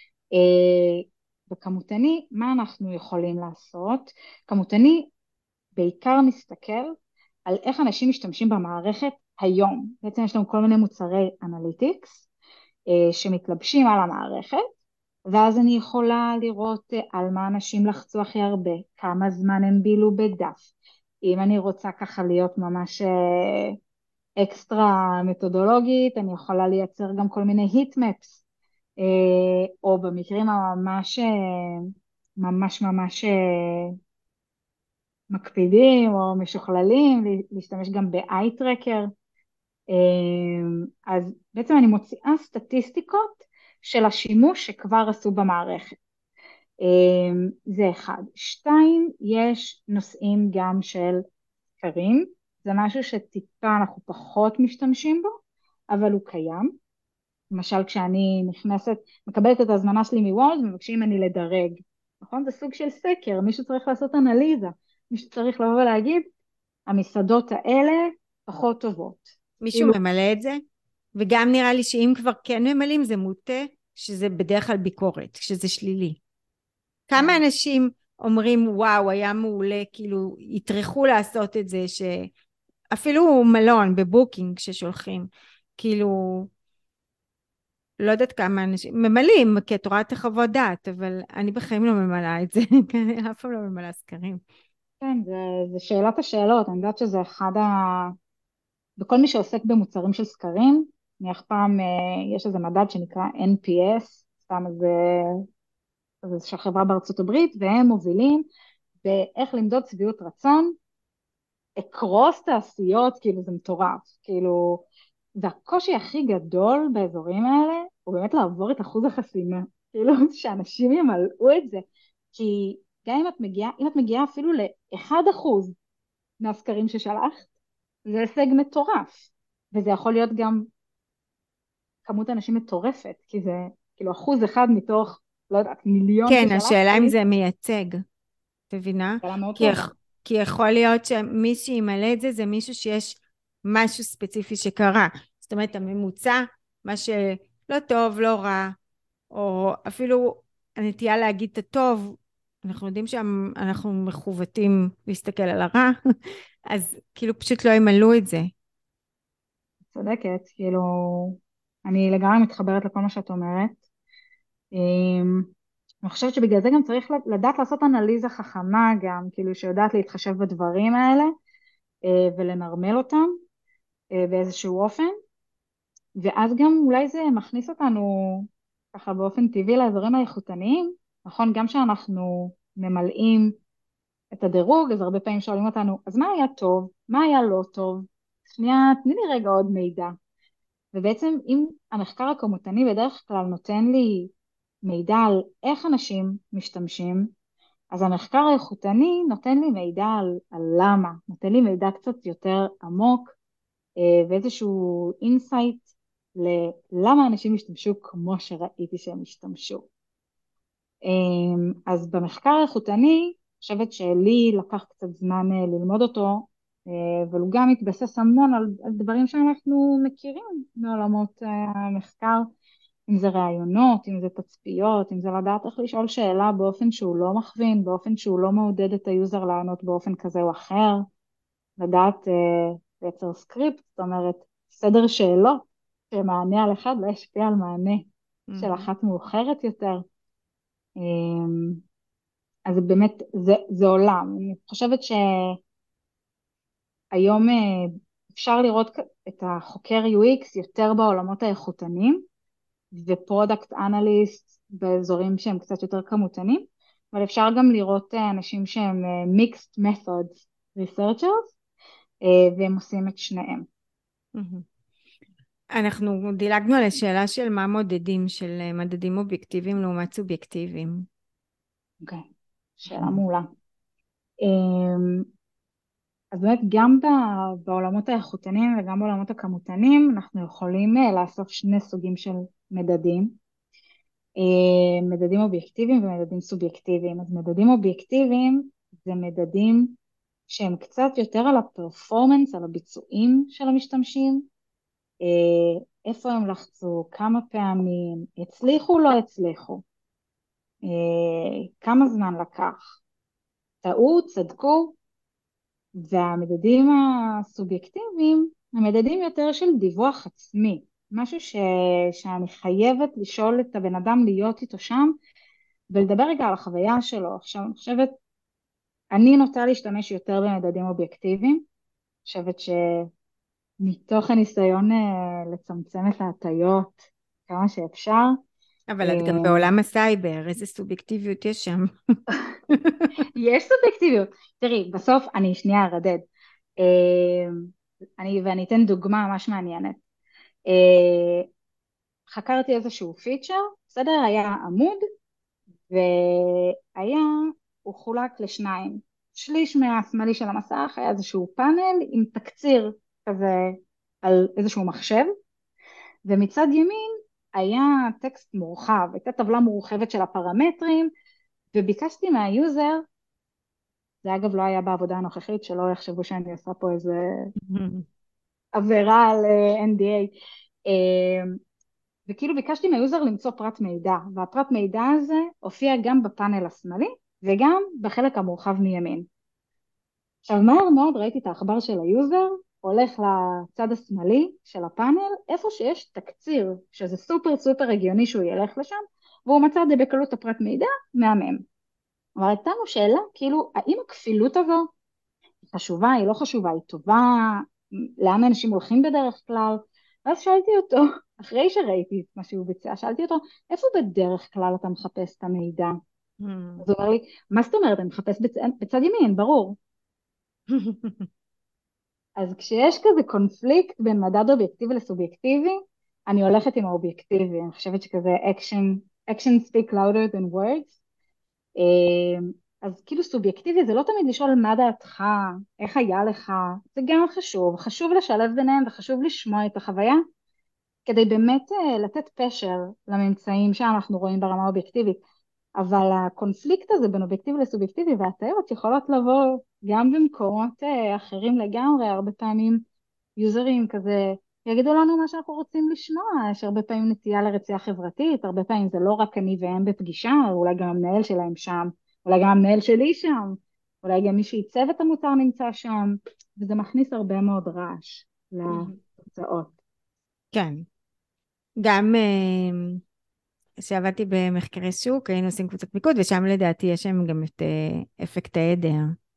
[SPEAKER 2] בכמותני, מה אנחנו יכולים לעשות? כמותני בעיקר מסתכל על איך אנשים משתמשים במערכת היום. בעצם יש לנו כל מיני מוצרי אנליטיקס שמתלבשים על המערכת, ואז אני יכולה לראות על מה אנשים לחצו הכי הרבה, כמה זמן הם בילו בדף. אם אני רוצה ככה להיות ממש אקסטרה מתודולוגית, אני יכולה לייצר גם כל מיני היט-מפס, או במקרים הממש ממש מקפידים או משוכללים, להשתמש גם ב-eye tracker. אז בעצם אני מוציאה סטטיסטיקות של השימוש שכבר עשו במערכת. זה אחד. שתיים, יש נושאים גם של סקרים, זה משהו שטיפה אנחנו פחות משתמשים בו, אבל הוא קיים. למשל כשאני נכנסת, מקבלת את ההזמנה שלי מוולד, מבקשים ממני לדרג, נכון? זה סוג של סקר, מישהו צריך לעשות אנליזה, מישהו צריך לבוא ולהגיד, המסעדות האלה פחות טובות.
[SPEAKER 1] מישהו ממלא את זה? וגם נראה לי שאם כבר כן ממלאים זה מוטה, שזה בדרך כלל ביקורת, שזה שלילי. כמה אנשים אומרים וואו היה מעולה, כאילו יטרחו לעשות את זה, אפילו מלון בבוקינג ששולחים, כאילו, לא יודעת כמה אנשים, ממלאים, כי את רואה את החוות דעת, אבל אני בחיים לא ממלאה את זה, אני אף פעם לא ממלאה סקרים.
[SPEAKER 2] כן, זה שאלת השאלות, אני יודעת שזה וכל מי שעוסק במוצרים של סקרים, אני אף פעם, יש איזה מדד שנקרא NPS, סתם איזה חברה בארצות הברית, והם מובילים באיך למדוד שביעות רצון, אקרוס תעשיות, כאילו זה מטורף, כאילו, והקושי הכי גדול באזורים האלה, הוא באמת לעבור את אחוז החסימה, כאילו שאנשים ימלאו את זה, כי גם אם את מגיעה אפילו ל1% מהסקרים ששלחת, זה הישג מטורף, וזה יכול להיות גם כמות אנשים מטורפת, כי זה כאילו 1% מתוך, לא יודעת, מיליון
[SPEAKER 1] כן, השאלה אם
[SPEAKER 2] ששלחתי,
[SPEAKER 1] זה מייצג, את מבינה?
[SPEAKER 2] שאלה מאוד
[SPEAKER 1] כי,
[SPEAKER 2] טובה.
[SPEAKER 1] כי יכול להיות שמי שימלא את זה, זה מישהו שיש משהו ספציפי שקרה. זאת אומרת, הממוצע, מה שלא טוב, לא רע, או אפילו הנטייה להגיד את הטוב, אנחנו יודעים שאנחנו מכוותים להסתכל על הרע, אז כאילו פשוט לא ימלאו את זה.
[SPEAKER 2] צודקת, כאילו, אני לגמרי מתחברת לכל מה שאת אומרת. אני חושבת שבגלל זה גם צריך לדעת לעשות אנליזה חכמה גם, כאילו שיודעת להתחשב בדברים האלה ולנרמל אותם באיזשהו אופן, ואז גם אולי זה מכניס אותנו ככה באופן טבעי לאזורים האיכותניים, נכון? גם שאנחנו ממלאים את הדירוג, אז הרבה פעמים שואלים אותנו, אז מה היה טוב? מה היה לא טוב? שנייה, תני לי רגע עוד מידע. ובעצם אם המחקר הכמותני בדרך כלל נותן לי מידע על איך אנשים משתמשים, אז המחקר האיכותני נותן לי מידע על למה, נותן לי מידע קצת יותר עמוק ואיזשהו אינסייט ללמה אנשים השתמשו כמו שראיתי שהם השתמשו. אז במחקר האיכותני, אני חושבת שלי לקח קצת זמן ללמוד אותו, אבל הוא גם מתבסס המון על דברים שאנחנו מכירים מעולמות המחקר, אם זה רעיונות, אם זה תצפיות, אם זה לדעת איך לשאול שאלה באופן שהוא לא מכווין, באופן שהוא לא מעודד את היוזר לענות באופן כזה או אחר, לדעת לייצר סקריפט, זאת אומרת סדר שאלות שמענה על אחד לא ישפיע על מענה של אחת מאוחרת יותר. אז באמת זה עולם. אני חושבת שהיום אפשר לראות את החוקר UX יותר בעולמות האיכותניים, ופרודקט אנליסט באזורים שהם קצת יותר כמותנים, אבל אפשר גם לראות אנשים שהם mixed methods researchers, והם עושים את שניהם.
[SPEAKER 1] אנחנו דילגנו על השאלה של מה מודדים, של מדדים אובייקטיביים לעומת סובייקטיביים.
[SPEAKER 2] אוקיי, שאלה מעולה. אז באמת גם בעולמות האיכותניים וגם בעולמות הכמותניים אנחנו יכולים לאסוף שני סוגים של מדדים, מדדים אובייקטיביים ומדדים סובייקטיביים. אז מדדים אובייקטיביים זה מדדים שהם קצת יותר על הפרפורמנס, על הביצועים של המשתמשים, איפה הם לחצו, כמה פעמים, הצליחו, לא הצליחו, כמה זמן לקח, טעו, צדקו. והמדדים הסובייקטיביים, המדדים יותר של דיווח עצמי, משהו שאני חייבת לשאול את הבן אדם להיות איתו שם, ולדבר רגע על החוויה שלו. עכשיו אני חושבת, אני נוטה להשתמש יותר במדדים אובייקטיביים, אני חושבת שמתוך הניסיון לצמצם את ההטיות כמה שאפשר.
[SPEAKER 1] אבל את גם בעולם הסייבר, איזה סובייקטיביות יש שם?
[SPEAKER 2] יש סובייקטיביות. תראי, בסוף אני שנייה ארדד. ואני אתן דוגמה ממש מעניינת. חקרתי איזשהו פיצ'ר, בסדר? היה עמוד, הוא חולק לשניים. שליש מהשמאלי של המסך היה איזשהו פאנל עם תקציר כזה על איזשהו מחשב, ומצד ימין היה טקסט מורחב, הייתה טבלה מורחבת של הפרמטרים, וביקשתי מהיוזר, זה אגב לא היה בעבודה הנוכחית, שלא יחשבו שאני עושה פה איזה עבירה על NDA, וכאילו ביקשתי מהיוזר למצוא פרט מידע, והפרט מידע הזה הופיע גם בפאנל השמאלי, וגם בחלק המורחב מימין. עכשיו מהר מאוד ראיתי את העכבר של היוזר, הולך לצד השמאלי של הפאנל, איפה שיש תקציר, שזה סופר סופר הגיוני שהוא ילך לשם, והוא מצא את זה בקלות הפרט מידע, מהמם. אבל הייתה לנו שאלה, כאילו, האם הכפילות הזו היא חשובה, היא לא חשובה, היא טובה, לאן אנשים הולכים בדרך כלל? ואז שאלתי אותו, אחרי שראיתי את מה שהוא ביצע, שאלתי אותו, איפה בדרך כלל אתה מחפש את המידע? אז הוא אומר לי, מה זאת אומרת, אני מחפש בצד ימין, ברור. אז כשיש כזה קונפליקט בין מדד אובייקטיבי לסובייקטיבי, אני הולכת עם האובייקטיבי, אני חושבת שכזה action speak louder than words. אז כאילו סובייקטיבי זה לא תמיד לשאול מה דעתך, איך היה לך, זה גם חשוב, חשוב לשלב ביניהם וחשוב לשמוע את החוויה, כדי באמת לתת פשר לממצאים שאנחנו רואים ברמה האובייקטיבית. אבל הקונפליקט הזה בין אובייקטיבי לסובייקטיבי והטעויות יכולות לבוא גם במקומות אחרים לגמרי, הרבה פעמים יוזרים כזה יגידו לנו מה שאנחנו רוצים לשמוע, יש הרבה פעמים נטייה לרצייה חברתית, הרבה פעמים זה לא רק אני והם בפגישה, אולי גם המנהל שלהם שם, אולי גם המנהל שלי שם, אולי גם מי שעיצב את המוצר נמצא שם, וזה מכניס הרבה מאוד רעש לתוצאות.
[SPEAKER 1] כן. גם שעבדתי במחקרי שוק, היינו עושים קבוצת מיקוד, ושם לדעתי יש שם גם את אפקט העדר.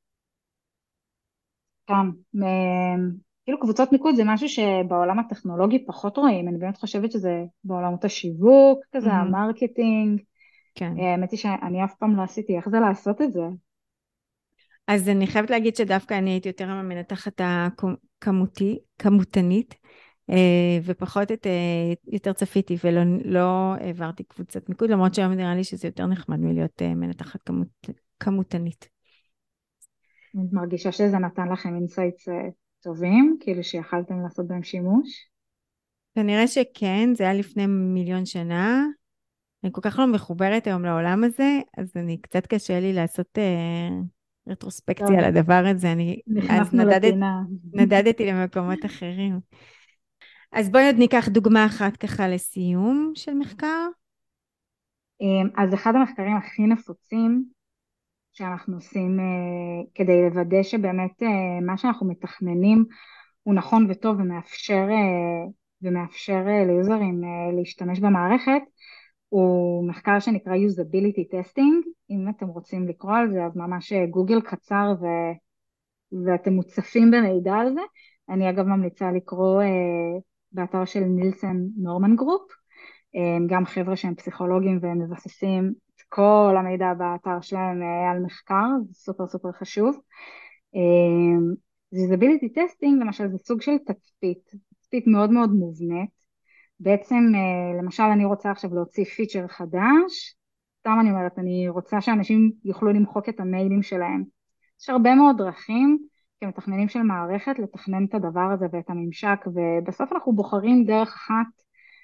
[SPEAKER 2] כן, כאילו קבוצות מיקוד זה משהו שבעולם הטכנולוגי פחות רואים, אני באמת חושבת שזה בעולמות השיווק, כזה המרקטינג,
[SPEAKER 1] כן.
[SPEAKER 2] האמת היא שאני אף פעם לא עשיתי, איך זה לעשות את זה?
[SPEAKER 1] אז אני חייבת להגיד שדווקא אני הייתי יותר המנתחת הכמותנית, ופחות יותר צפיתי ולא העברתי קבוצת מיקוד, למרות שהיום נראה לי שזה יותר נחמד מלהיות מנתחת כמותנית.
[SPEAKER 2] אני מרגישה שזה נתן לכם אינסייטס טובים, כאילו שיכלתם לעשות בהם שימוש?
[SPEAKER 1] כנראה שכן, זה היה לפני 1,000,000 שנה, אני כל כך לא מחוברת היום לעולם הזה, אז אני קצת קשה לי לעשות רטרוספקציה על הדבר הזה, אז
[SPEAKER 2] נכנסנו לפינה.
[SPEAKER 1] נדדתי למקומות אחרים. אז בואי עוד ניקח דוגמה אחת ככה לסיום של מחקר.
[SPEAKER 2] אז אחד המחקרים הכי נפוצים שאנחנו עושים כדי לוודא שבאמת מה שאנחנו מתכננים הוא נכון וטוב ומאפשר ליוזרים להשתמש במערכת, הוא מחקר שנקרא usability testing, אם אתם רוצים לקרוא על זה אז ממש גוגל קצר ואתם מוצפים במידע על זה. אני אגב ממליצה לקרוא באתר של נילסן נורמן גרופ, גם חבר'ה שהם פסיכולוגים והם מבססים את כל המידע באתר שלהם על מחקר, זה סופר סופר חשוב. usability testing למשל זה סוג של תצפית מאוד מאוד מובנית, בעצם למשל אני רוצה עכשיו להוציא פיצ'ר חדש, סתם אני אומרת, אני רוצה שאנשים יוכלו למחוק את המיילים שלהם. יש הרבה מאוד דרכים כמתכננים של מערכת לתכנן את הדבר הזה ואת הממשק, ובסוף אנחנו בוחרים דרך אחת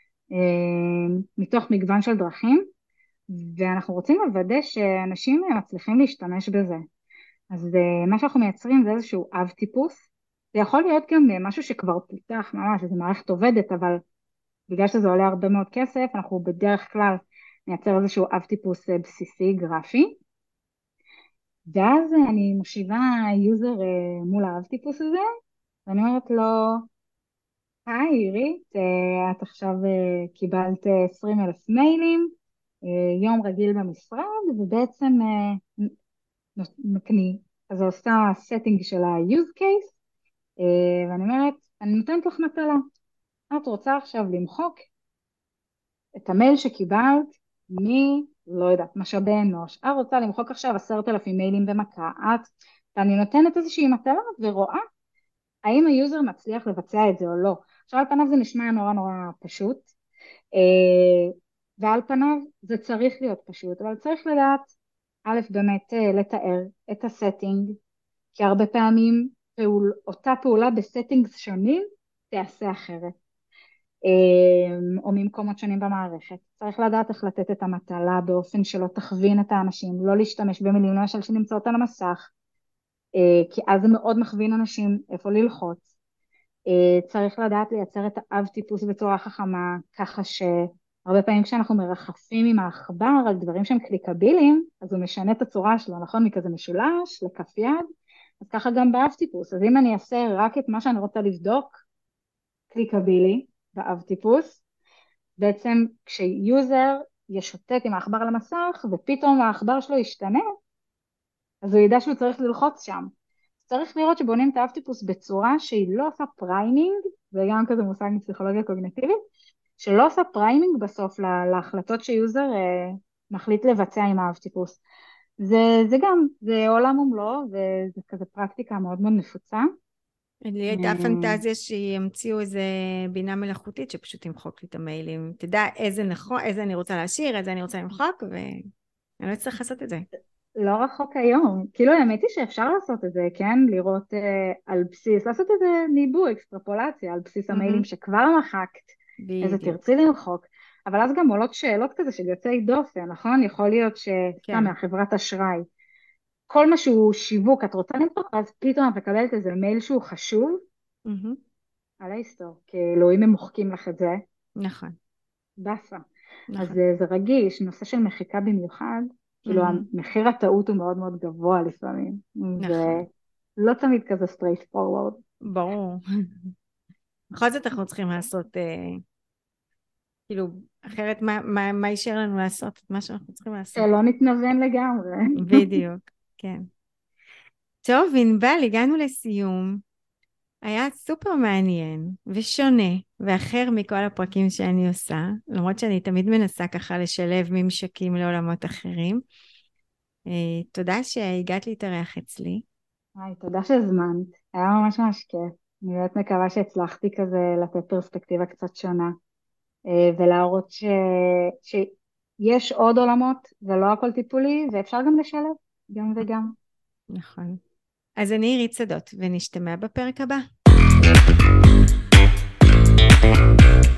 [SPEAKER 2] מתוך מגוון של דרכים, ואנחנו רוצים לוודא שאנשים מצליחים להשתמש בזה. אז מה שאנחנו מייצרים זה איזשהו אב טיפוס, זה יכול להיות גם משהו שכבר פותח ממש, איזו מערכת עובדת, אבל בגלל שזה עולה הרבה מאוד כסף, אנחנו בדרך כלל נייצר איזשהו אב טיפוס בסיסי גרפי, ואז אני מושיבה יוזר מול האב טיפוס הזה, ואני אומרת לו, היי עירית, את עכשיו קיבלת 20,000 מיילים, יום רגיל במשרד, ובעצם מקני, אז הוא עושה setting של ה-use case, ואני אומרת, אני נותנת לך מטלה, את רוצה עכשיו למחוק את המייל שקיבלת לא יודעת, משאבי אנוש, את רוצה למחוק עכשיו 10,000 מיילים במכה, ואני נותנת איזושהי מטלה ורואה האם היוזר מצליח לבצע את זה או לא. עכשיו על פניו זה נשמע נורא נורא פשוט, ועל פניו זה צריך להיות פשוט, אבל צריך לדעת, א' באמת לתאר את הסטינג, כי הרבה פעמים אותה פעולה בסטינגס שונים תעשה אחרת, או ממקומות שונים במערכת. צריך לדעת איך לתת את המטלה באופן שלא תכווין את האנשים, לא להשתמש במילים למשל שנמצאות על המסך, כי אז זה מאוד מכווין אנשים איפה ללחוץ. צריך לדעת לייצר את האב טיפוס בצורה חכמה, ככה שהרבה פעמים כשאנחנו מרחפים עם העכבר על דברים שהם קליקבילים, אז הוא משנה את הצורה שלו, נכון? מכזה משולש לכף יד, אז ככה גם באב טיפוס. אז אם אני אעשה רק את מה שאני רוצה לבדוק, קליקבילי באב טיפוס, בעצם כשיוזר ישוטט עם העכבר על המסך ופתאום העכבר שלו ישתנה, אז הוא ידע שהוא צריך ללחוץ שם. צריך לראות שבונים את האב טיפוס בצורה שהיא לא עושה פריימינג, זה גם כזה מושג מפסיכולוגיה קוגניטיבית, שלא עושה פריימינג בסוף להחלטות שיוזר מחליט לבצע עם האב טיפוס. זה גם, זה עולם ומלואו, וזה כזה פרקטיקה מאוד מאוד נפוצה.
[SPEAKER 1] לי הייתה פנטזיה שימציאו איזה בינה מלאכותית שפשוט תמחוק לי את המיילים. תדע איזה אני רוצה להשאיר, איזה אני רוצה למחוק, ואני לא אצטרך לעשות את זה.
[SPEAKER 2] לא רחוק היום, כאילו האמת היא שאפשר לעשות את זה, כן? לראות על בסיס, לעשות איזה ניבוי, אקסטרפולציה על בסיס המיילים שכבר מחקת, איזה תרצי למחוק, אבל אז גם עולות שאלות כזה של יוצאי דופן, נכון? יכול להיות שסתם מהחברת אשראי, כל מה שהוא שיווק את רוצה למחוק, אז פתאום את מקבלת איזה מייל שהוא חשוב, על ההיסטור, כאילו אם הם מוחקים לך את זה,
[SPEAKER 1] נכון.
[SPEAKER 2] בסה. אז זה רגיש, נושא של מחיקה במיוחד, כאילו המחיר הטעות הוא מאוד מאוד גבוה לפעמים, ולא תמיד כזה straight forward.
[SPEAKER 1] ברור. בכל זאת אנחנו צריכים לעשות, כאילו, אחרת מה יישאר לנו לעשות את מה שאנחנו צריכים לעשות?
[SPEAKER 2] שלא נתנוון לגמרי.
[SPEAKER 1] בדיוק, כן. טוב, ענבל, הגענו לסיום. היה סופר מעניין ושונה ואחר מכל הפרקים שאני עושה, למרות שאני תמיד מנסה ככה לשלב ממשקים לעולמות אחרים. תודה שהגעת להתארח אצלי.
[SPEAKER 2] תודה שהזמנת, היה ממש ממש כיף. אני באמת מקווה שהצלחתי כזה לתת פרספקטיבה קצת שונה, ולהראות שיש עוד עולמות ולא הכל טיפולי, ואפשר גם לשלב, גם וגם.
[SPEAKER 1] נכון. אז אני עירית שדות, ונשתמע בפרק הבא.